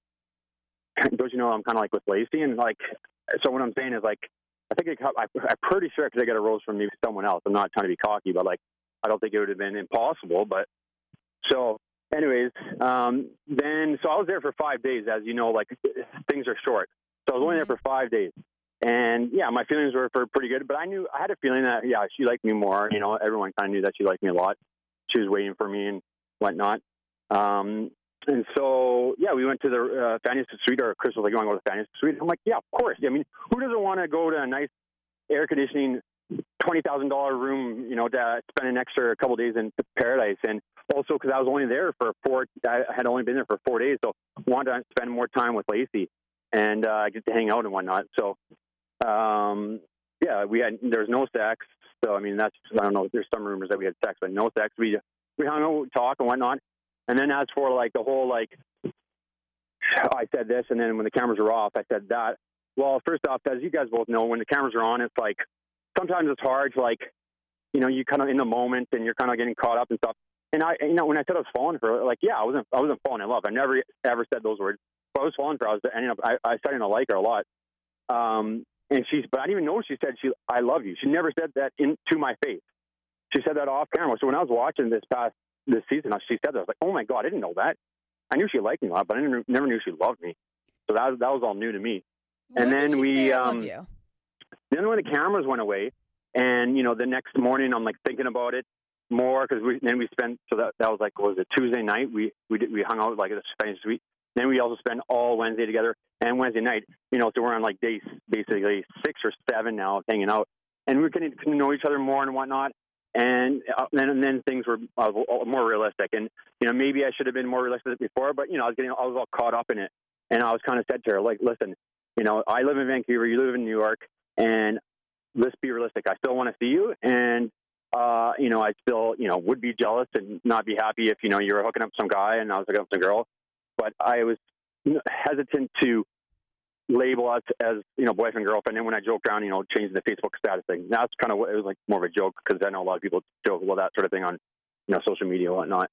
"Don't you know I'm kind of like with Lacey?" And like, so what I'm saying is like, I think it, I, I'm pretty sure because I got a rose from maybe someone else. I'm not trying to be cocky, but like, I don't think it would have been impossible. But so. Anyways, um, then, so I was there for five days, as you know, like things are short. So I was only there for five days. And yeah, my feelings were for pretty good, but I knew, I had a feeling that, yeah, she liked me more. You know, everyone kind of knew that she liked me a lot. She was waiting for me and whatnot. Um, and so, yeah, we went to the uh, Fantasy Suite, or Chris was like, you want to go to the Fantasy Suite? I'm like, yeah, of course. I mean, who doesn't want to go to a nice air conditioning twenty thousand dollars room, you know, to spend an extra couple days in Paradise? And also because I was only there for four, I had only been there for four days, so wanted to spend more time with Lacey and uh, get to hang out and whatnot. So, um, yeah, we had, there was no sex. So, I mean, that's, I don't know, there's some rumors that we had sex, but no sex. We, we hung out, talk and whatnot. And then as for like the whole, like, I said this, and then when the cameras were off, I said that. Well, first off, as you guys both know, when the cameras are on, it's like, sometimes it's hard, like, you know, you kind of in the moment and you're kind of getting caught up and stuff. And I, you know, when I said I was falling for her, like, yeah, I wasn't, I wasn't falling in love. I never ever said those words, but I was falling for her. I was ending up, I, I started to like her a lot. Um, and she's, but I didn't even know she said she, I love you. She never said that in to my face. She said that off camera. So when I was watching this past, this season, she said that. I was like, oh my God, I didn't know that. I knew she liked me a lot, but I didn't, never knew she loved me. So that was, that was all new to me. When and then did she we, say, I um, love you? then when the cameras went away, and, you know, the next morning I'm like thinking about it more because we, then we spent, so that, that was like, what was it, Tuesday night? We, we did, we hung out like at the Spanish Suite. Then we also spent all Wednesday together and Wednesday night, you know, so we're on like days, basically six or seven now of hanging out, and we're getting to know each other more and whatnot. And uh, then, and then things were uh, more realistic, and, you know, maybe I should have been more realistic before, but, you know, I was getting, I was all caught up in it. And I was kind of said to her, like, listen, you know, I live in Vancouver, you live in New York, and let's be realistic. I still want to see you. And, uh, you know, I still, you know, would be jealous and not be happy if, you know, you were hooking up with some guy and I was hooking up with some girl. But I was hesitant to label us as, you know, boyfriend, girlfriend. And when I joked around, you know, changing the Facebook status thing, that's kind of what it was like, more of a joke, because I know a lot of people joke about that sort of thing on, you know, social media and whatnot.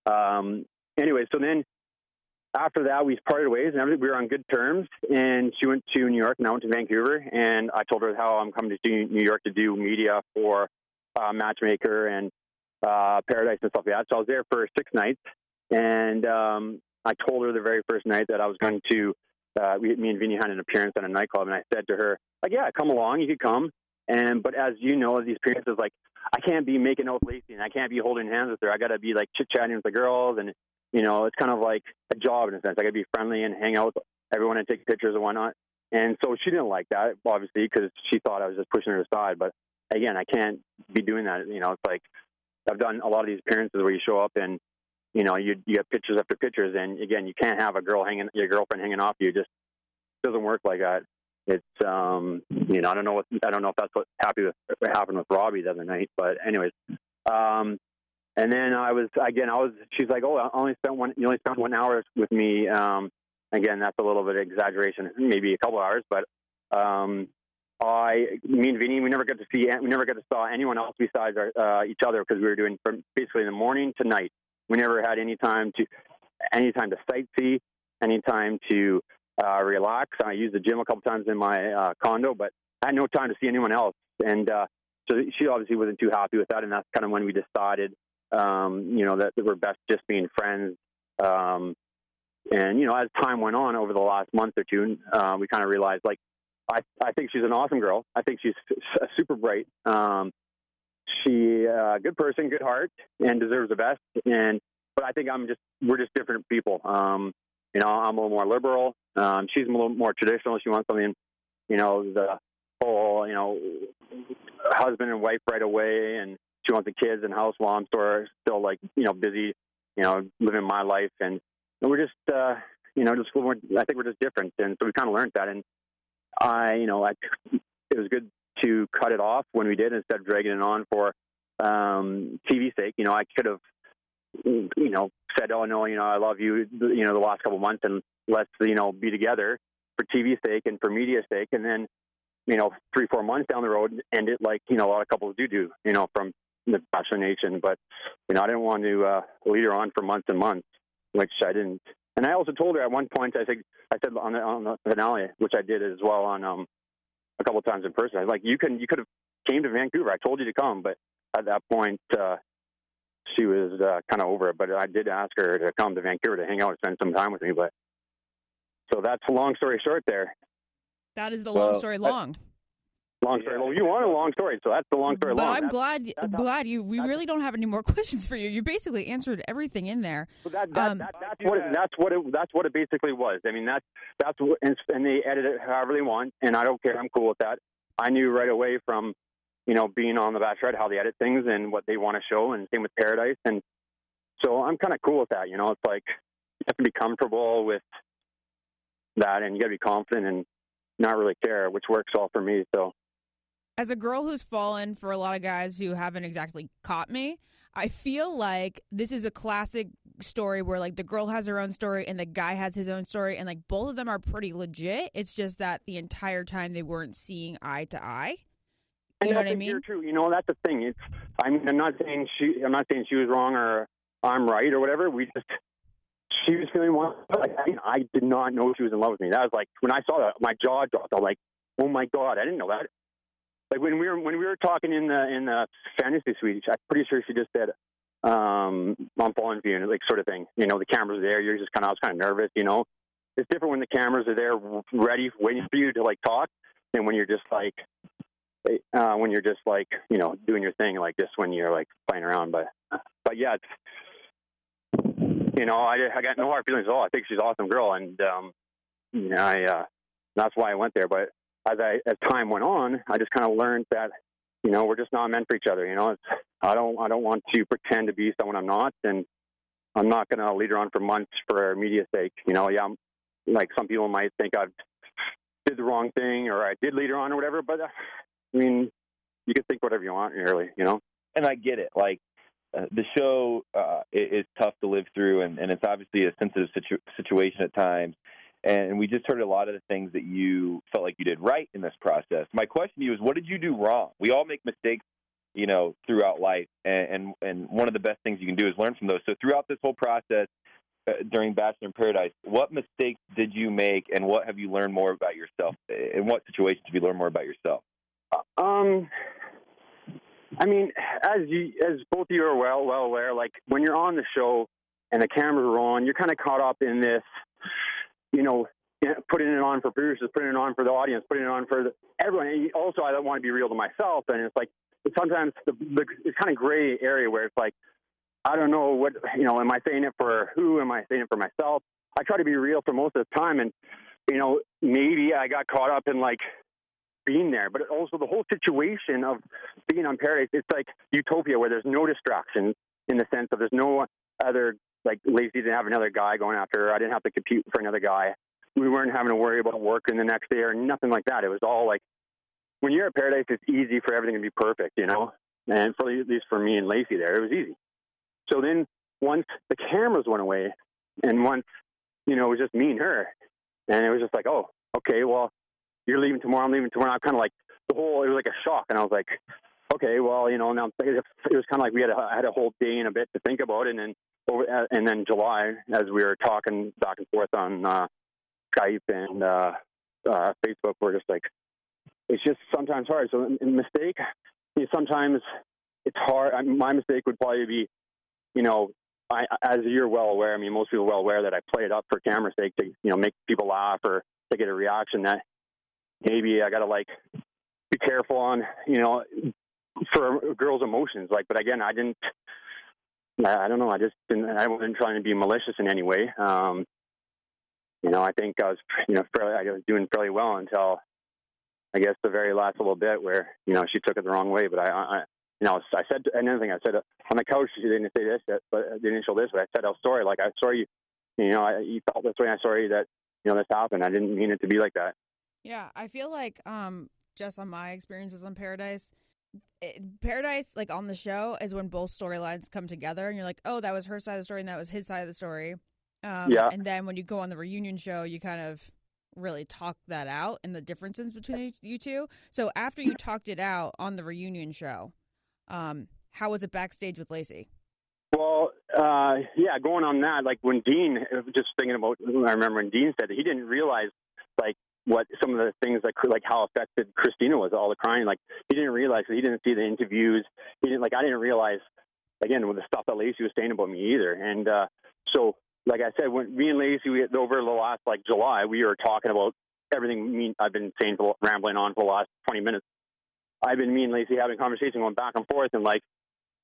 Um, anyway, so then after that, we parted ways and everything. We were on good terms, and she went to New York and I went to Vancouver, and I told her how I'm coming to New York to do media for uh, Matchmaker and uh, Paradise and stuff like that. So I was there for six nights, and um, I told her the very first night that I was going to, uh, we, me and Vinny had an appearance at a nightclub, and I said to her, like, yeah, come along, you could come. And, but as you know, these appearances, like, I can't be making out with Lacey, and I can't be holding hands with her. I got to be like chit-chatting with the girls, and, you know, it's kind of like a job in a sense. I got to be friendly and hang out with everyone and take pictures and whatnot. And so she didn't like that, obviously, because she thought I was just pushing her aside. But again, I can't be doing that. You know, it's like I've done a lot of these appearances where you show up and, you know, you you get pictures after pictures, and again, you can't have a girl hanging, your girlfriend hanging off you. It just doesn't work like that. It's um, you know, I don't know what I don't know if that's what happened with, what happened with Robbie the other night, but anyways, um. And then I was, again, I was, she's like, oh, I only spent one, you only spent one hour with me. Um, again, that's a little bit of exaggeration, maybe a couple of hours, but, um, I, me and Vinny, we never got to see, we never got to saw anyone else besides our, uh, each other, because we were doing from basically in the morning to night. We never had any time to, any time to sightsee, any time to, uh, relax. I used the gym a couple times in my uh, condo, but I had no time to see anyone else. And uh, so she obviously wasn't too happy with that. And that's kind of when we decided, um, you know, that, that we're best just being friends. Um, and, you know, as time went on over the last month or two, uh, we kind of realized, like, I, I think she's an awesome girl. I think she's f- super bright. Um, she, uh, good person, good heart, and deserves the best. And, but I think I'm just, we're just different people. Um, you know, I'm a little more liberal. Um, she's a little more traditional. She wants something, you know, the whole, you know, husband and wife right away. And she wants the kids and house while I'm still, still like, you know, busy, you know, living my life. And, and we're just, uh, you know, just, we're, I think we're just different. And so we kind of learned that. And I, you know, I, it was good to cut it off when we did instead of dragging it on for um, T V sake. You know, I could have, you know, said, oh, no, you know, I love you, you know, the last couple of months and let's, you know, be together for T V sake and for media sake. And then, you know, three, four months down the road, end it like, you know, a lot of couples do do, you know, from the Bachelor Nation. But, you know, I didn't want to uh, lead her on for months and months, which I didn't. And I also told her at one point, I think, I said on the, on the finale, which I did as well on um, a couple of times in person. I was like, you can, you could have came to Vancouver. I told you to come, but at that point, uh, she was uh, kind of over it. But I did ask her to come to Vancouver to hang out and spend some time with me. But so that's a long story short. There. That is the Well, long story long. Long story. Well, you want a long story, so that's the long story But long. I'm That's- glad, that's how- glad you. We that's- really don't have any more questions for you. You basically answered everything in there. Well, that, that, Um, that, that's what it, that's what it that's what it basically was. I mean, that's that's what, and, and they edit it however they want, and I don't care. I'm cool with that. I knew right away from, you know, being on The Bachelorette how they edit things and what they want to show, and same with Paradise, and so I'm kind of cool with that. You know, it's like you have to be comfortable with that, and you got to be confident and not really care, which works all for me. So. As a girl who's fallen for a lot of guys who haven't exactly caught me, I feel like this is a classic story where, like, the girl has her own story and the guy has his own story, and, like, both of them are pretty legit. It's just that the entire time they weren't seeing eye to eye. You And know that's what I a mean? year too. You know, that's the thing. It's I mean, I'm not saying she. I'm not saying she was wrong or I'm right or whatever. We just she was feeling one. Like I, I did not know she was in love with me. That was like when I saw that, my jaw dropped. I'm like, oh my god, I didn't know that. Like when we were when we were talking in the in the fantasy suite, I'm pretty sure she just said, um, "I'm falling for you," like sort of thing. You know, the cameras are there. You're just kind of I was kind of nervous. You know, it's different when the cameras are there, ready, waiting for you to like talk, than when you're just like. Uh, when you're just like, you know, doing your thing like this when you're like playing around. But, but yeah, it's, you know, I, I got no hard feelings at all. I think she's an awesome girl. And, um, you know, I, uh, that's why I went there. But as I, as time went on, I just kind of learned that, you know, we're just not meant for each other. You know, it's, I don't, I don't want to pretend to be someone I'm not. And I'm not going to lead her on for months for media sake. You know, yeah, I'm, like some people might think I've did the wrong thing or I did lead her on or whatever, but uh, I mean, you can think whatever you want, really, you know? And I get it. Like, uh, the show uh, is tough to live through, and, and it's obviously a sensitive situ- situation at times. And we just heard a lot of the things that you felt like you did right in this process. My question to you is, what did you do wrong? We all make mistakes, you know, throughout life, and, and, and one of the best things you can do is learn from those. So throughout this whole process, uh, during Bachelor in Paradise, what mistakes did you make, and what have you learned more about yourself? In what situations have you learned more about yourself? Um, I mean, as you, as both of you are well, well aware, like when you're on the show and the cameras are on, you're kind of caught up in this, you know, putting it on for producers, putting it on for the audience, putting it on for the, everyone. And also, I don't want to be real to myself, and it's like it's sometimes the, the it's kind of gray area where it's like I don't know what, you know, am I saying it for who? Am I saying it for myself? I try to be real for most of the time, and you know, maybe I got caught up in like. Being there, but also the whole situation of being on Paradise, it's like utopia where there's no distractions in the sense of there's no other, like Lacey didn't have another guy going after her. I didn't have to compete for another guy. We weren't having to worry about working the next day or nothing like that. It was all like, when you're at Paradise, it's easy for everything to be perfect, you know? And for at least for me and Lacey there, it was easy. So then once the cameras went away and once, you know, it was just me and her, and it was just like, oh, okay, well, you're leaving tomorrow, I'm leaving tomorrow. I'm kind of like, the whole, it was like a shock. And I was like, okay, well, you know, now it was kind of like we had a, I had a whole day and a bit to think about it. And then over, and then July, as we were talking back and forth on uh, Skype and uh, uh, Facebook, we're just like, it's just sometimes hard. So in, in mistake, you know, sometimes it's hard. I mean, my mistake would probably be, you know, I, as you're well aware, I mean, most people are well aware that I play it up for camera's sake to, you know, make people laugh or to get a reaction. That maybe I got to like be careful on, you know, for a girl's emotions. Like, but again, I didn't, I don't know. I just didn't, I wasn't trying to be malicious in any way. Um, you know, I think I was, you know, fairly, I was doing fairly well until, I guess, the very last little bit where, you know, she took it the wrong way. But I, I you know, I said, another thing I said on the couch, she didn't say this, but the initial this, but I said, I'm sorry. Like, I'm sorry you, you know, I, you felt this way. I'm sorry that, you know, this happened. I didn't mean it to be like that. Yeah, I feel like, um, just on my experiences on Paradise, it, Paradise, like on the show, is when both storylines come together, and you're like, oh, that was her side of the story, and that was his side of the story. Um, yeah. And then when you go on the reunion show, you kind of really talk that out and the differences between you two. So after you talked it out on the reunion show, um, how was it backstage with Lacey? Well, uh, yeah, going on that, like when Dean, just thinking about, I remember when Dean said that he didn't realize, like, what some of the things that, like, how affected Christina was, all the crying. Like, he didn't realize, he didn't see the interviews. He didn't, like, I didn't realize, again, with the stuff that Lacey was saying about me either. And uh, so, like I said, when me and Lacey, we, over the last, like, July, we were talking about everything me, I've been saying, for, rambling on for the last twenty minutes. I've been, me and Lacey having a conversation going back and forth, and, like,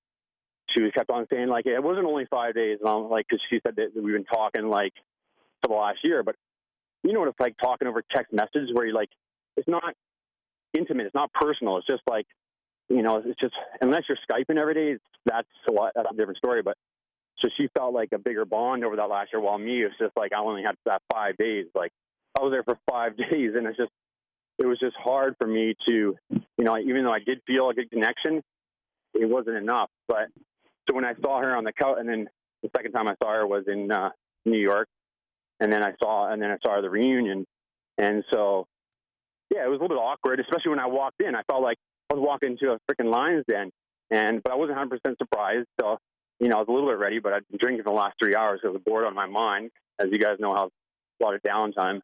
she was kept on saying, like, it wasn't only five days, and I'm like, because she said that we've been talking, like, for the last year, but you know what it's like talking over text messages where you're like, it's not intimate, it's not personal, it's just like, you know, it's just, unless you're Skyping every day, that's a lot, that's a different story. But so she felt like a bigger bond over that last year, while me, it was just like, I only had that five days. Like, I was there for five days, and it's just, it was just hard for me to, you know, even though I did feel a good connection, it wasn't enough. But so when I saw her on the couch, and then the second time I saw her was in uh, New York, and then I saw, and then I saw her at the reunion, and so yeah, it was a little bit awkward, especially when I walked in. I felt like I was walking into a freaking Lions den, and but I wasn't one hundred percent surprised. So, you know, I was a little bit ready, but I'd been drinking for the last three hours because I was bored on my mind, as you guys know, how a lot of downtime.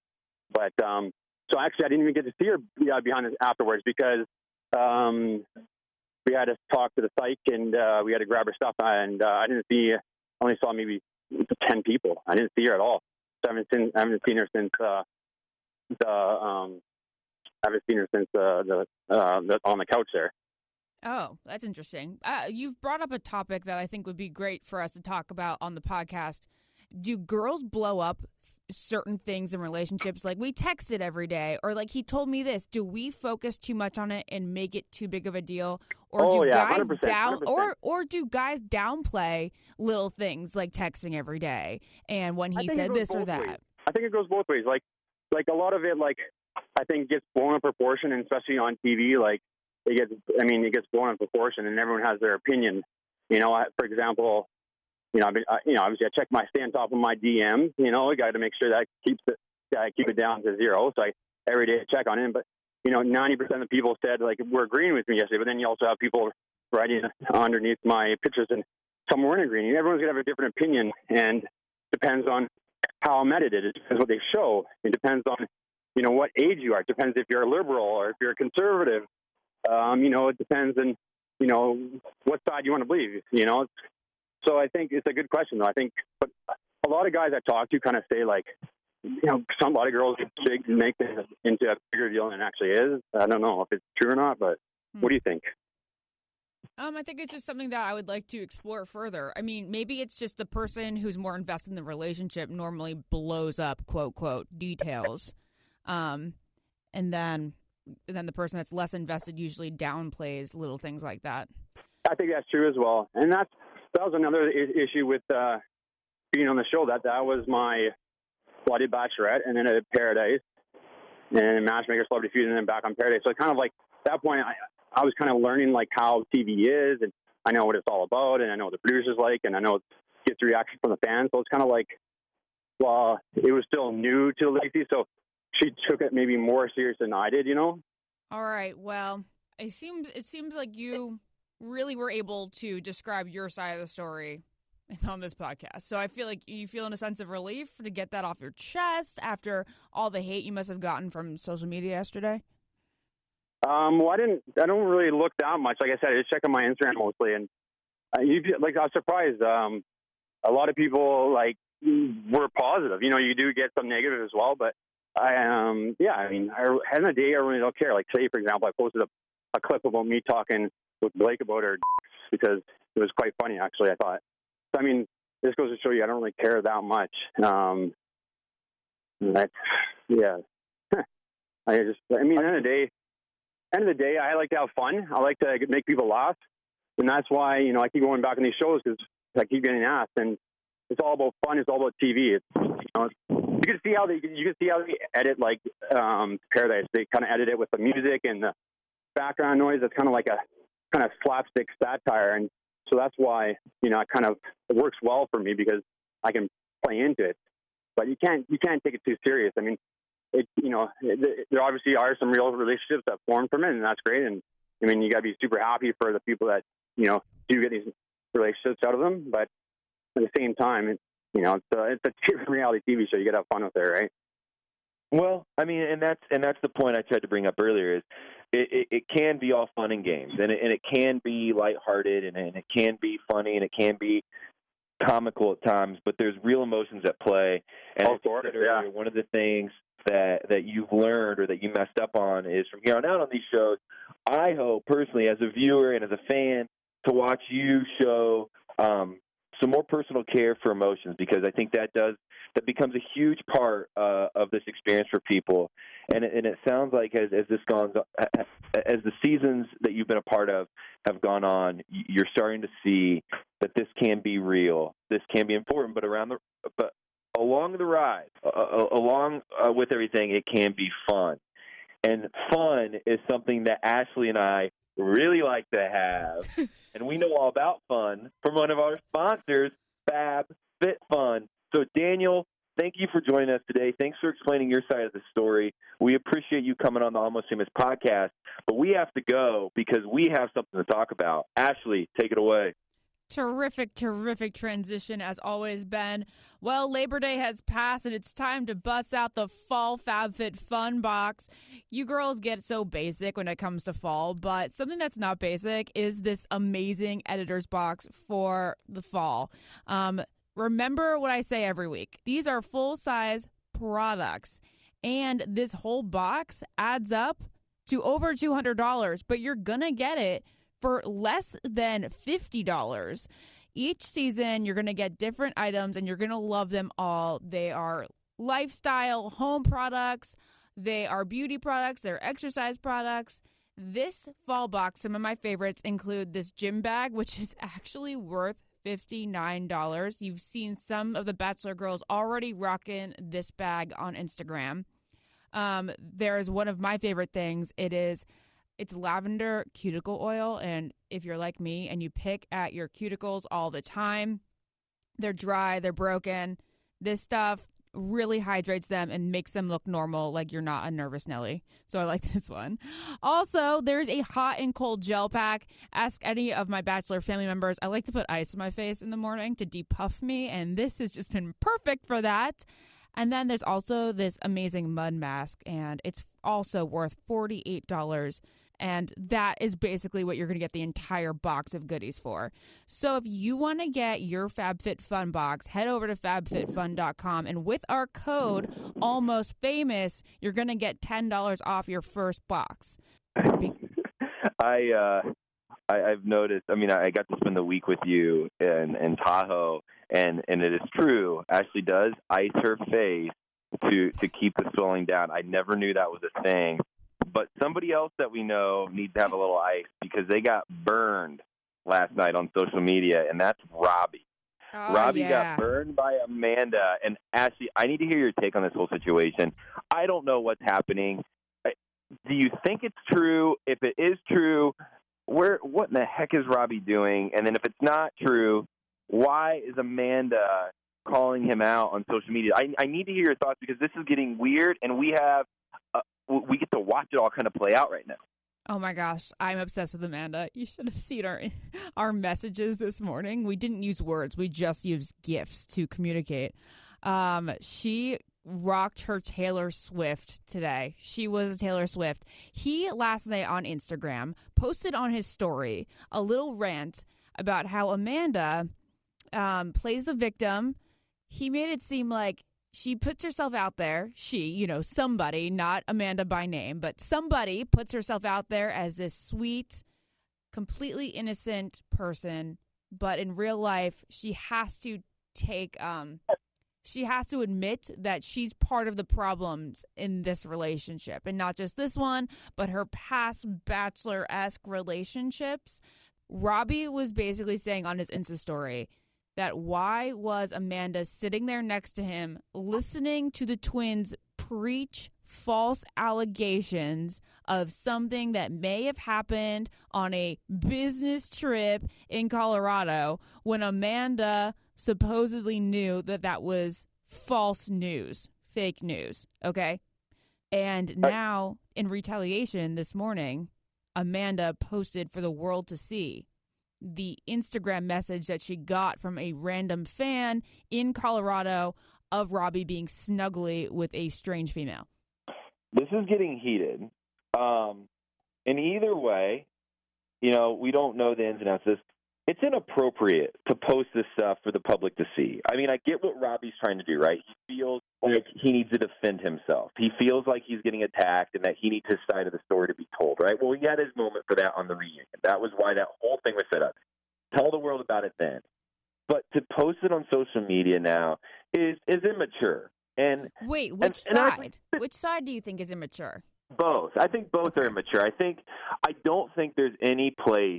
But um, so actually, I didn't even get to see her uh, behind us afterwards because um, we had to talk to the psych, and uh, we had to grab her stuff, and uh, I didn't see. I only saw maybe ten people. I didn't see her at all. So I haven't seen, I haven't seen her since uh, the. Um, I haven't seen her since uh, the, uh, the on the couch there. Oh, that's interesting. Uh, you've brought up a topic that I think would be great for us to talk about on the podcast. Do girls blow up certain things in relationships? Like, we text it every day, or like, he told me this. Do we focus too much on it and make it too big of a deal, or oh, do yeah, guys one hundred percent, down, one hundred percent. or or do guys downplay little things like texting every day and when he said this or that? Ways. I think it goes both ways. Like, like a lot of it, like I think gets blown in proportion, and especially on T V. Like, it gets, I mean, it gets blown in proportion, and everyone has their opinion. You know, I, for example. You know, I mean, I, you know, obviously I check my stay on top of my D Ms. You know, I got to make sure that keeps it, I keep it down to zero. So I every day I check on it. But you know, ninety percent of the people said like we're agreeing with me yesterday. But then you also have people writing underneath my pictures, and some weren't agreeing. Everyone's gonna have a different opinion, and depends on how I'm edited. It depends what they show. It depends on you know what age you are. It depends if you're a liberal or if you're a conservative. Um, you know, it depends on you know what side you want to believe. You know. So I think it's a good question, though. I think, but a lot of guys I talk to kind of say, like, you know, some a lot of girls big, make it into a bigger deal than it actually is. I don't know if it's true or not, but hmm. What do you think? Um, I think it's just something that I would like to explore further. I mean, maybe it's just the person who's more invested in the relationship normally blows up, quote, quote, details. Um, and then, and then the person that's less invested usually downplays little things like that. I think that's true as well. And that's, that was another I- issue with uh, being on the show. That that was my, well, I did Bachelorette, and then I did Paradise, and Matchmaker, Celebrity Feud, and then back on Paradise. So kind of like, at that point, I, I was kind of learning like how T V is, and I know what it's all about, and I know what the producers like, and I know it gets reaction from the fans. So it's kind of like, well, it was still new to Lacey, so she took it maybe more serious than I did, you know? All right. Well, it seems it seems like you really were able to describe your side of the story on this podcast. So I feel like you feeling a sense of relief to get that off your chest after all the hate you must have gotten from social media yesterday. Um, well, I didn't. I don't really look that much. Like I said, I just check on my Instagram mostly, and uh, you like I was surprised. Um, a lot of people like were positive. You know, you do get some negative as well, but I um, yeah. I mean, I, at the end of the day, I really don't care. Like, say for example, I posted a, a clip about me talking with Blake about her because it was quite funny. Actually, I thought. So, I mean, this goes to show you I don't really care that much. Um, that's yeah. I just. I mean, at the end of the day. End of the day, I like to have fun. I like to make people laugh, and that's why you know I keep going back on these shows because I keep getting asked, and it's all about fun. It's all about T V. It's, you know, you can see how they you can see how they edit like um, Paradise. They kind of edit it with the music and the background noise. It's kind of like a kind of slapstick satire, and so that's why you know it kind of it works well for me because I can play into it. But you can't you can't take it too serious. I mean. It, you know, it, there obviously are some real relationships that form from it, and that's great. And I mean, you got to be super happy for the people that you know do get these relationships out of them. But at the same time, it, you know, it's a, it's a reality T V show. You got to have fun with it, right? Well, I mean, and that's and that's the point I tried to bring up earlier. Is it, it, it can be all fun and games, and it, and it can be lighthearted, and, and it can be funny, and it can be comical at times. But there's real emotions at play. And of course, earlier, yeah. One of the things that that you've learned or that you messed up on is from here on out on these shows, I hope personally as a viewer and as a fan to watch you show um, some more personal care for emotions, because I think that does that becomes a huge part uh, of this experience for people. And it, and it sounds like as, as this goes, as the seasons that you've been a part of have gone on, you're starting to see that this can be real, this can be important, but around the but. Along the ride, uh, along uh, with everything, it can be fun. And fun is something that Ashley and I really like to have. And we know all about fun from one of our sponsors, Fab Fit Fun. So, Daniel, thank you for joining us today. Thanks for explaining your side of the story. We appreciate you coming on the Almost Famous podcast. But we have to go because we have something to talk about. Ashley, take it away. Terrific, terrific transition as always, Ben. Well, Labor Day has passed and it's time to bust out the Fall FabFit Fun Box. You girls get so basic when it comes to fall, but something that's not basic is this amazing editor's box for the fall. Um, remember what I say every week. These are full-size products, and this whole box adds up to over two hundred dollars, but you're going to get it for less than fifty dollars. Each season, you're going to get different items, and you're going to love them all. They are lifestyle home products. They are beauty products. They're exercise products. This fall box, some of my favorites include this gym bag, which is actually worth fifty-nine dollars. You've seen some of the Bachelor girls already rocking this bag on Instagram. Um, there's one of my favorite things. It is It's lavender cuticle oil, and if you're like me and you pick at your cuticles all the time, they're dry, they're broken, this stuff really hydrates them and makes them look normal, like you're not a nervous Nelly. So I like this one. Also, there's a hot and cold gel pack. Ask any of my Bachelor family members. I like to put ice in my face in the morning to depuff me, and this has just been perfect for that. And then there's also this amazing mud mask, and it's also worth forty-eight dollars. And that is basically what you're going to get the entire box of goodies for. So if you want to get your FabFitFun box, head over to fab fit fun dot com. And with our code, Almost Famous, you're going to get ten dollars off your first box. Be- I, uh, I, I've noticed, I mean, I got to spend the week with you in, in Tahoe, and, and it is true. Ashley does ice her face to, to keep the swelling down. I never knew that was a thing. But somebody else that we know needs to have a little ice because they got burned last night on social media, and that's Robbie. Oh, Robbie yeah. got burned by Amanda. And Ashley, I need to hear your take on this whole situation. I don't know what's happening. Do you think it's true? If it is true, where what in the heck is Robbie doing? And then if it's not true, why is Amanda calling him out on social media? I, I need to hear your thoughts because this is getting weird, and we have uh, we get to watch it all kind of play out right now. Oh my gosh, I'm obsessed with Amanda. You should have seen our our messages this morning. We didn't use words. We just used GIFs to communicate. Um, she rocked her Taylor Swift today. She was a Taylor Swift. He last night on Instagram posted on his story a little rant about how Amanda um, plays the victim. He made it seem like she puts herself out there. She, you know, somebody, not Amanda by name, but somebody puts herself out there as this sweet, completely innocent person. But in real life, she has to take, um, she has to admit that she's part of the problems in this relationship. And not just this one, but her past Bachelor-esque relationships. Robbie was basically saying on his Insta story that why was Amanda sitting there next to him listening to the twins preach false allegations of something that may have happened on a business trip in Colorado when Amanda supposedly knew that that was false news, fake news, okay? And now, in retaliation this morning, Amanda posted for the world to see the Instagram message that she got from a random fan in Colorado of Robbie being snuggly with a strange female. This is getting heated. Um, and either way, you know, we don't know the ins and outs of this. It's inappropriate to post this stuff for the public to see. I mean, I get what Robbie's trying to do, right? He feels like he needs to defend himself. He feels like he's getting attacked and that he needs his side of the story to be told, right? Well, he had his moment for that on the reunion. That was why that whole thing was set up. Tell the world about it then. But to post it on social media now is, is immature. And Wait, which and, side? And which side do you think is immature? Both. I think both are immature. I think I don't think there's any place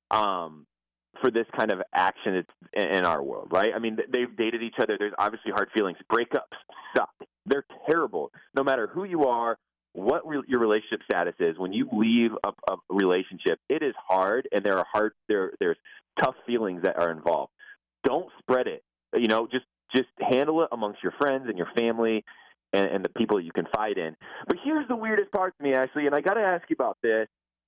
um, for this kind of action in our world, right? I mean, they've dated each other. There's obviously hard feelings. Breakups suck. They're terrible. No matter who you are, what re- your relationship status is, when you leave a, a relationship, it is hard, and there are hard. There, there's tough feelings that are involved. Don't spread it. You know, just just handle it amongst your friends and your family and, and the people you confide in. But here's the weirdest part to me, Ashley, and I got to ask you about this.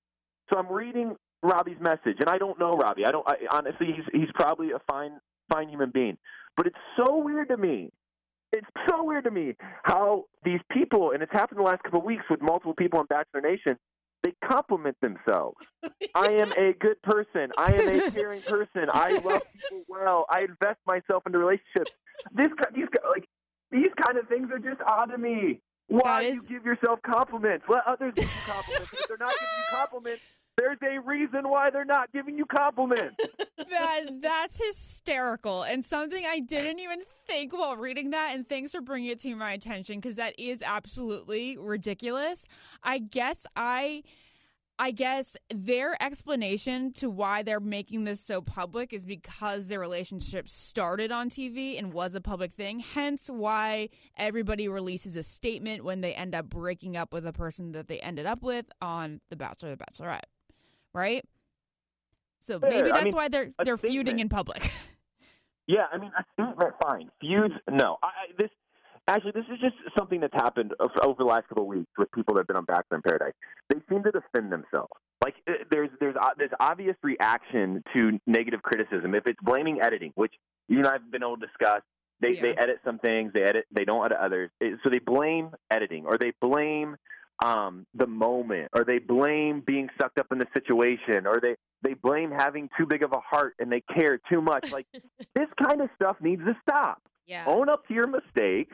So I'm reading Robbie's message, and I don't know Robbie. I don't I, honestly. He's he's probably a fine fine human being, but it's so weird to me. It's so weird to me how these people, and it's happened the last couple of weeks with multiple people in Bachelor Nation, they compliment themselves. I am a good person. I am a caring person. I love people well. I invest myself into relationships. This these like these kind of things are just odd to me. Why is... do you give yourself compliments? Let others give you compliments. If they're not giving you compliments, there's a reason why they're not giving you compliments. That that's hysterical, and something I didn't even think while reading that, and thanks for bringing it to my attention, because that is absolutely ridiculous. I guess I I guess their explanation to why they're making this so public is because their relationship started on T V and was a public thing, hence why everybody releases a statement when they end up breaking up with a person that they ended up with on The Bachelor or The Bachelorette. Right? So Fair. maybe that's I mean, why they're they're statement. feuding in public. Yeah, I mean, a statement, fine. Feuds, no. I, I, this actually, this is just something that's happened over the last couple of weeks with people that have been on Bachelor in Paradise. They seem to defend themselves. Like there's there's this obvious reaction to negative criticism. If it's blaming editing, which you and I have been able to discuss, they Yeah. they edit some things, they edit, they don't edit others. So they blame editing, or they blame um, the moment, or they blame being sucked up in the situation, or they, they blame having too big of a heart and they care too much. Like this kind of stuff needs to stop. Yeah. Own up to your mistakes.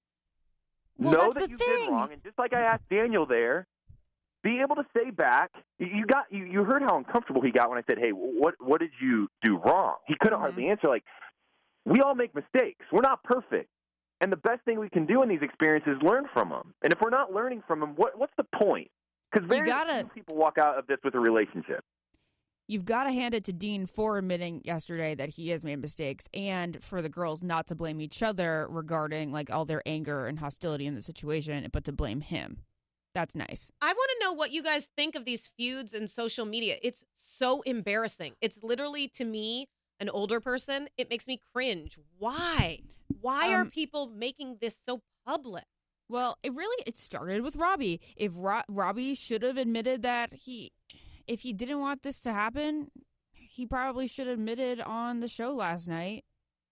Well, know that's that the you thing. did wrong, and just like I asked Daniel there, be able to say back. You got you, you heard how uncomfortable he got when I said, "Hey, what what did you do wrong?" He couldn't Mhm. hardly answer. Like, we all make mistakes. We're not perfect, and the best thing we can do in these experiences is learn from them. And if we're not learning from them, what what's the point? Because very gotta- few people walk out of this with a relationship. You've got to hand it to Dean for admitting yesterday that he has made mistakes, and for the girls not to blame each other regarding like all their anger and hostility in the situation, but to blame him. That's nice. I want to know what you guys think of these feuds and social media. It's so embarrassing. It's literally, to me, an older person, it makes me cringe. Why? Why are Um, people making this so public? Well, it really it started with Robbie. If Ro- Robbie should have admitted that he, if he didn't want this to happen, he probably should have admitted on the show last night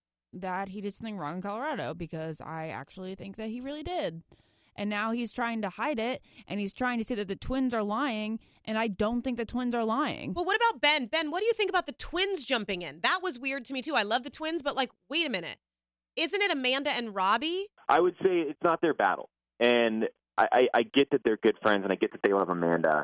that he did something wrong in Colorado, because I actually think that he really did. And now he's trying to hide it, and he's trying to say that the twins are lying, and I don't think the twins are lying. Well, what about Ben? Ben, what do you think about the twins jumping in? That was weird to me, too. I love the twins, but, like, wait a minute. Isn't it Amanda and Robbie? I would say it's not their battle. And I, I, I get that they're good friends, and I get that they love Amanda.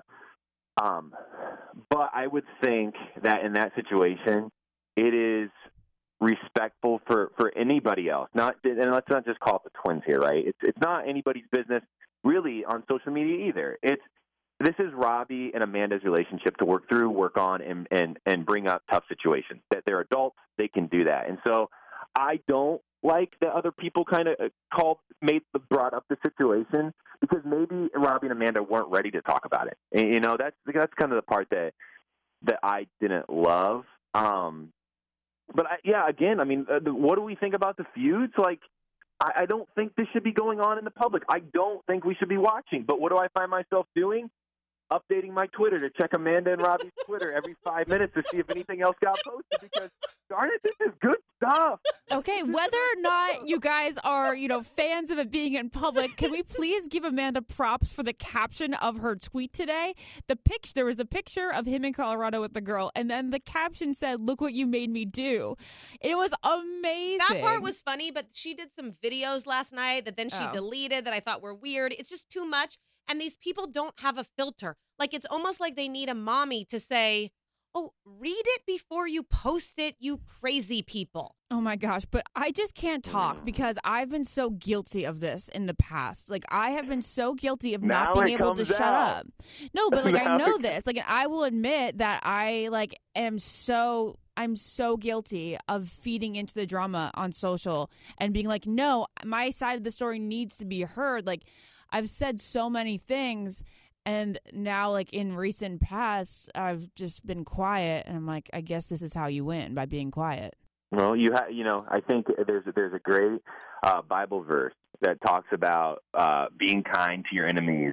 Um, but I would think that in that situation, it is respectful for, for anybody else. Not, and let's not just call it the twins here, right? It's it's not anybody's business really on social media either. It's this is Robbie and Amanda's relationship to work through, work on, and and and bring up tough situations. That they're adults, they can do that. And so I don't like that other people kind of called, made, brought up the situation, because maybe Robbie and Amanda weren't ready to talk about it. And, you know, that's that's kind of the part that that I didn't love. Um, But, I, yeah, again, I mean, uh, the, what do we think about the feuds? Like, I, I don't think this should be going on in the public. I don't think we should be watching. But what do I find myself doing? Updating my Twitter to check Amanda and Robbie's Twitter every five minutes to see if anything else got posted, because, darn it, this is good stuff. Okay, whether or not you guys are, you know, fans of it being in public, can we please give Amanda props for the caption of her tweet today? The picture, there was the picture of him in Colorado with the girl, and then the caption said, "Look what you made me do." It was amazing. That part was funny, but she did some videos last night that then she Oh. deleted that I thought were weird. It's just too much. And these people don't have a filter. Like, it's almost like they need a mommy to say, "Oh, read it before you post it, you crazy people." Oh my gosh, but I just can't talk because I've been so guilty of this in the past. Like, I have been so guilty of not Now being it able to comes shut out. up. No, but like I Now know it- this. Like, and I will admit that I like am so I'm so guilty of feeding into the drama on social and being like, "No, my side of the story needs to be heard." Like, I've said so many things, and now, like, in recent past, I've just been quiet, and I'm like, I guess this is how you win, by being quiet. Well, you have, you know, I think there's there's a great uh, Bible verse that talks about uh, being kind to your enemies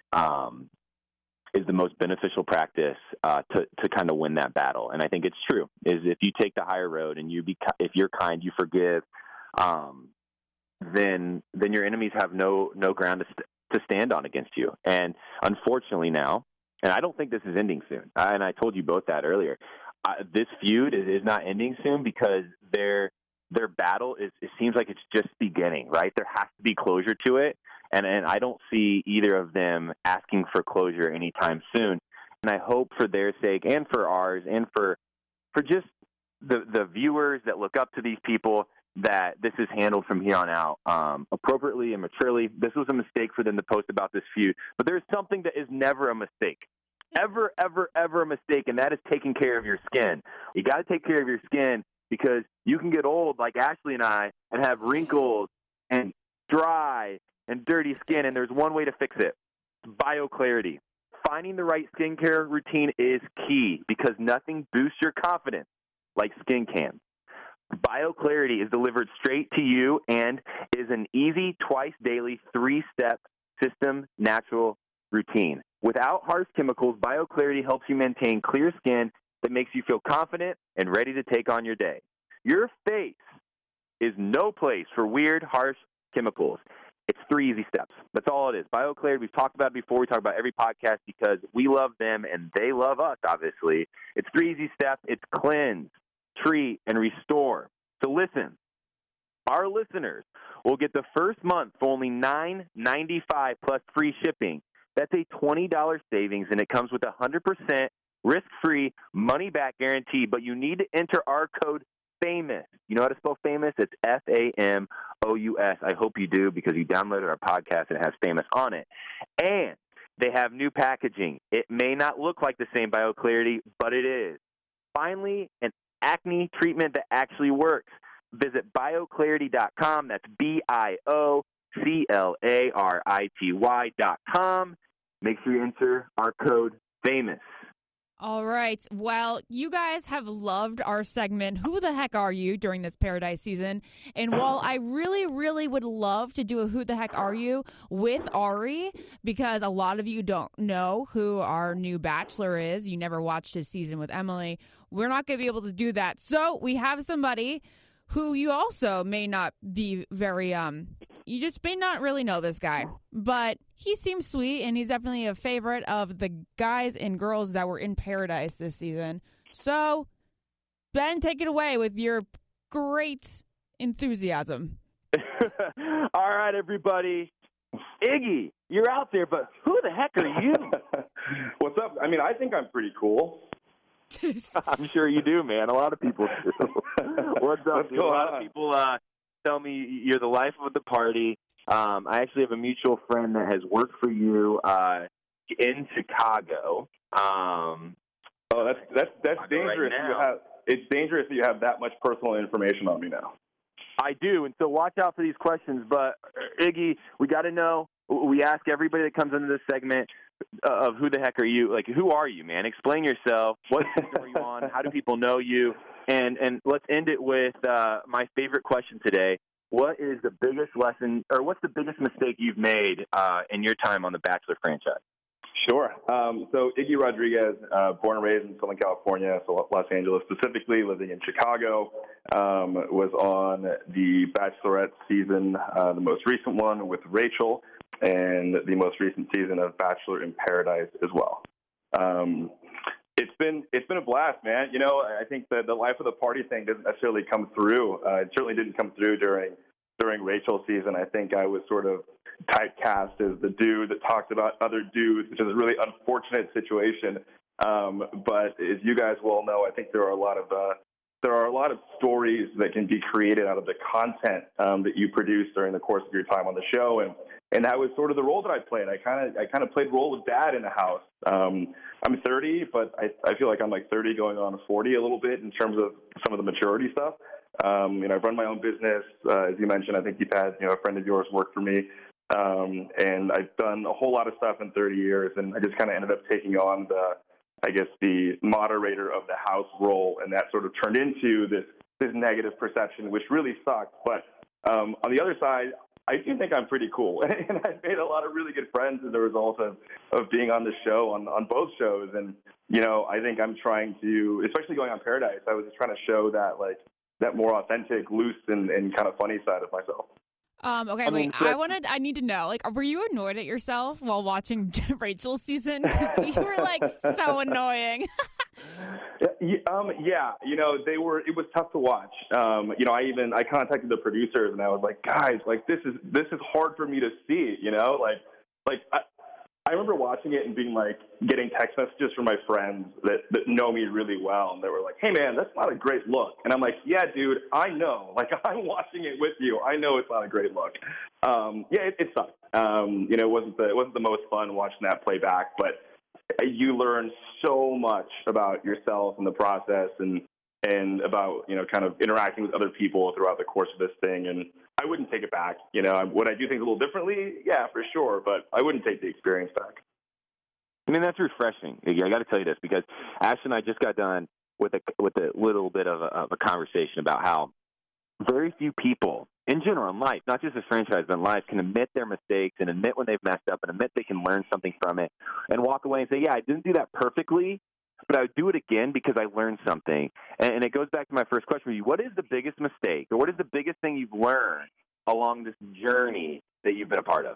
um, is the most beneficial practice uh, to to kind of win that battle. And I think it's true. Is if you take the higher road and you be if you're kind, you forgive, um, then then your enemies have no no ground to st- to stand on against you. And unfortunately now, and I don't think this is ending soon. I, and I told you both that earlier. Uh, this feud is, is not ending soon because their their battle is. It seems like it's just beginning. Right? There has to be closure to it, and and I don't see either of them asking for closure anytime soon. And I hope for their sake and for ours and for for just the the viewers that look up to these people, that this is handled from here on out um, appropriately and maturely. This was a mistake for them to post about this feud, but there's something that is never a mistake. Ever, ever, ever a mistake, and that is taking care of your skin. You got to take care of your skin because you can get old like Ashley and I and have wrinkles and dry and dirty skin, and there's one way to fix it. BioClarity. Finding the right skincare routine is key because nothing boosts your confidence like skin can. BioClarity is delivered straight to you and is an easy, twice daily, three-step system natural routine. Without harsh chemicals, BioClarity helps you maintain clear skin that makes you feel confident and ready to take on your day. Your face is no place for weird, harsh chemicals. It's three easy steps. That's all it is. BioClarity, we've talked about it before. We talk about every podcast because we love them and they love us, obviously. It's three easy steps. It's cleanse, treat, and restore. So listen, our listeners will get the first month for only nine ninety-five plus free shipping. That's a twenty dollars savings, and it comes with a one hundred percent risk-free money-back guarantee, but you need to enter our code FAMOUS. You know how to spell FAMOUS? It's F A M O U S. I hope you do because you downloaded our podcast and it has FAMOUS on it. And they have new packaging. It may not look like the same BioClarity, but it is. Finally, an acne treatment that actually works. Visit bio clarity dot com. That's B I O C L A R I T Y dot com. Make sure you enter our code FAMOUS. All right. Well, you guys have loved our segment, Who the Heck Are You, during this Paradise season. And while I really, really would love to do a Who the Heck Are You with Ari, because a lot of you don't know who our new Bachelor is, you never watched his season with Emily, we're not going to be able to do that. So we have somebody who you also may not be very, um, you just may not really know this guy, but he seems sweet, and he's definitely a favorite of the guys and girls that were in Paradise this season. So, Ben, take it away with your great enthusiasm. All right, everybody. Iggy, you're out there, but who the heck are you? What's up? I mean, I think I'm pretty cool. I'm sure you do, man. A lot of people do. What's up, dude? A lot of people uh, tell me you're the life of the party. Um, I actually have a mutual friend that has worked for you uh, in Chicago. Um, oh, that's that's that's dangerous. Right you have, it's dangerous that you have that much personal information on me now. I do, and so watch out for these questions. But Iggy, we got to know. We ask everybody that comes into this segment uh, of who the heck are you? Like, who are you, man? Explain yourself. What show are you on? How do people know you? And and let's end it with uh, my favorite question today. What is the biggest lesson, or what's the biggest mistake you've made uh, in your time on the Bachelor franchise? Sure. Um, so Iggy Rodriguez, uh, born and raised in Southern California, so Los Angeles specifically, living in Chicago, um, was on the Bachelorette season, uh, the most recent one with Rachel, and the most recent season of Bachelor in Paradise as well. Um, it's been it's been a blast, man. You know, I think that the life of the party thing doesn't necessarily come through. Uh, it certainly didn't come through during during Rachel's season. I think I was sort of typecast as the dude that talked about other dudes, which is a really unfortunate situation. Um, but as you guys well know, I think there are a lot of uh, there are a lot of stories that can be created out of the content um, that you produce during the course of your time on the show, and and that was sort of the role that I played. I kind of I kind of played the role of dad in the house. Um, I'm thirty, but I, I feel like I'm like thirty going on forty a little bit in terms of some of the maturity stuff. Um, you know, I've run my own business, uh, as you mentioned. I think you've had you know a friend of yours work for me, um, and I've done a whole lot of stuff in thirty years, and I just kind of ended up taking on the, I guess, the moderator of the house role, and that sort of turned into this this negative perception, which really sucked. But um, on the other side, I do think I'm pretty cool, and I've made a lot of really good friends as a result of, of being on the show, on, on both shows. And, you know, I think I'm trying to, especially going on Paradise, I was just trying to show that, like, that more authentic, loose, and, and kind of funny side of myself. Um, okay, I wait, mean, so I wanted, I need to know, like, were you annoyed at yourself while watching Rachel's season? Because you were, like, so annoying. yeah, um, yeah, you know, they were, it was tough to watch. Um, you know, I even, I contacted the producers and I was like, guys, like, this is, this is hard for me to see, you know, like, like, I, I remember watching it and being like, getting text messages from my friends that, that know me really well. And they were like, hey man, that's not a great look. And I'm like, yeah, dude, I know, like I'm watching it with you. I know it's not a great look. Um, yeah, it, it sucked. Um, you know, it wasn't the, it wasn't the most fun watching that play back, but you learn so much about yourself and the process and, and about, you know, kind of interacting with other people throughout the course of this thing. And I wouldn't take it back. You know, would I do things a little differently? Yeah, for sure. But I wouldn't take the experience back. I mean, that's refreshing, Iggy. I got to tell you this because Ash and I just got done with a with a little bit of a, of a conversation about how very few people in general in life, not just this franchise, but in life, can admit their mistakes and admit when they've messed up and admit they can learn something from it and walk away and say, yeah, I didn't do that perfectly, but I would do it again because I learned something. And, and it goes back to my first question for you. What is the biggest mistake or what is the biggest thing you've learned along this journey that you've been a part of?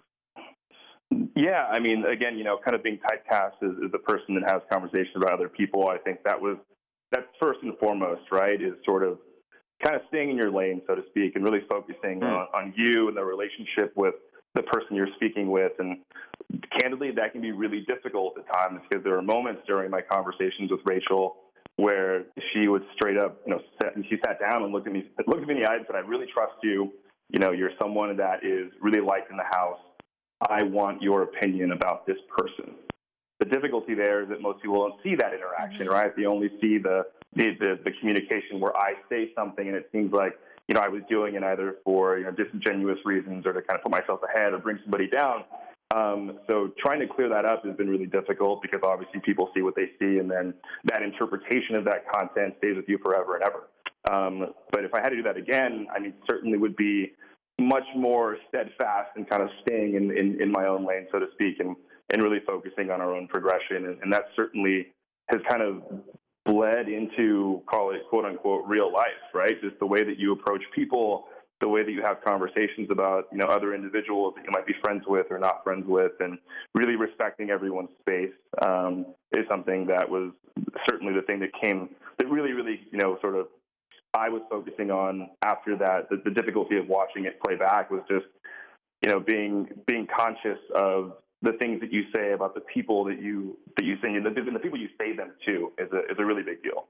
Yeah, I mean, again, you know, kind of being typecast as, as the person that has conversations about other people, I think that was, that's first and foremost, right, is sort of kind of staying in your lane, so to speak, and really focusing mm. on, on you and the relationship with the person you're speaking with. And candidly, that can be really difficult at times because there are moments during my conversations with Rachel where she would straight up, you know, sit, and she sat down and looked at me, looked at me in the eyes and said, I really trust you. You know, you're someone that is really liked in the house. I want your opinion about this person. The difficulty there is that most people don't see that interaction, mm-hmm. right? They only see the, the, the, the communication where I say something and it seems like, you know, I was doing it either for, you know, disingenuous reasons or to kind of put myself ahead or bring somebody down. Um, so trying to clear that up has been really difficult because obviously people see what they see, and then that interpretation of that content stays with you forever and ever. Um, but if I had to do that again, I mean, certainly would be much more steadfast and kind of staying in, in, in my own lane, so to speak, and, and really focusing on our own progression. And, and that certainly has kind of bled into, call it quote unquote, real life, right? Just the way that you approach people, the way that you have conversations about, you know, other individuals that you might be friends with or not friends with, and really respecting everyone's space um, is something that was certainly the thing that came, that really, really, you know, sort of I was focusing on after that. The, the difficulty of watching it play back was just, you know, being being conscious of the things that you say about the people that you that you say, and the, the people you say them to is a is a really big deal.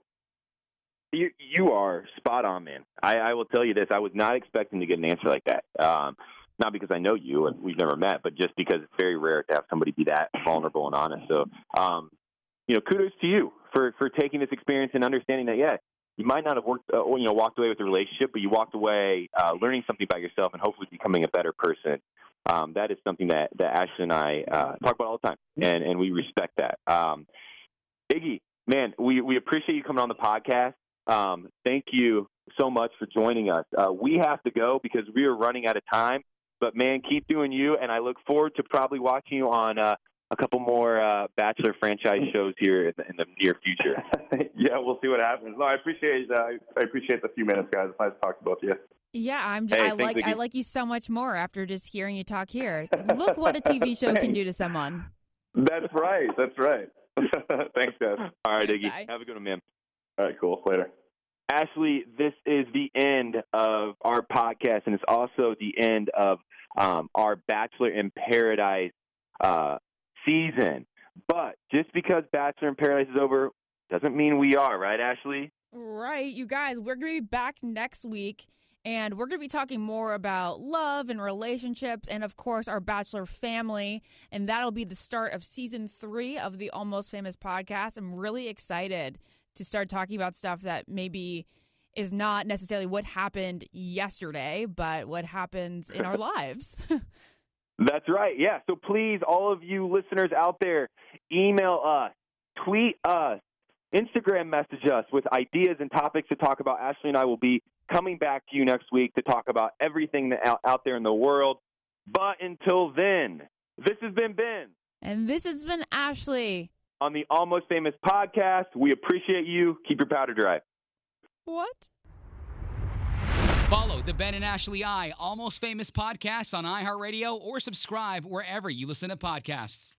You you are spot on, man. I, I will tell you this: I was not expecting to get an answer like that. Um, not because I know you and we've never met, but just because it's very rare to have somebody be that vulnerable and honest. So, um, you know, kudos to you for for taking this experience and understanding that. Yeah. You might not have worked, uh, you know, walked away with a relationship, but you walked away uh, learning something about yourself and hopefully becoming a better person. Um, that is something that, that Ashley and I uh, talk about all the time, and, and we respect that. Um, Iggy, man, we, we appreciate you coming on the podcast. Um, thank you so much for joining us. Uh, we have to go because we are running out of time, but, man, keep doing you, and I look forward to probably watching you on uh, a couple more uh, Bachelor franchise shows here in the, in the near future. Yeah, we'll see what happens. No, I appreciate uh, I appreciate the few minutes, guys. It's nice to talk to both of you. Yeah, I'm. Hey, I like. I like you so much more after just hearing you talk here. Look what a T V show can do to someone. That's right. That's right. Thanks, guys. All right, Iggy. Bye. Have a good one, man. All right, cool. Later. Ashley, this is the end of our podcast, and it's also the end of um, our Bachelor in Paradise uh, season. But just because Bachelor in Paradise is over doesn't mean we are, right, Ashley? Right, you guys. We're going to be back next week, and we're going to be talking more about love and relationships and, of course, our Bachelor family. And that'll be the start of season three of the Almost Famous podcast. I'm really excited to start talking about stuff that maybe is not necessarily what happened yesterday, but what happens in our lives. That's right. Yeah. So please, all of you listeners out there, email us, tweet us, Instagram message us with ideas and topics to talk about. Ashley and I will be coming back to you next week to talk about everything that out, out there in the world. But until then, this has been Ben. And this has been Ashley. On the Almost Famous podcast, we appreciate you. Keep your powder dry. What? Follow the Ben and Ashley I Almost Famous podcast on iHeartRadio or subscribe wherever you listen to podcasts.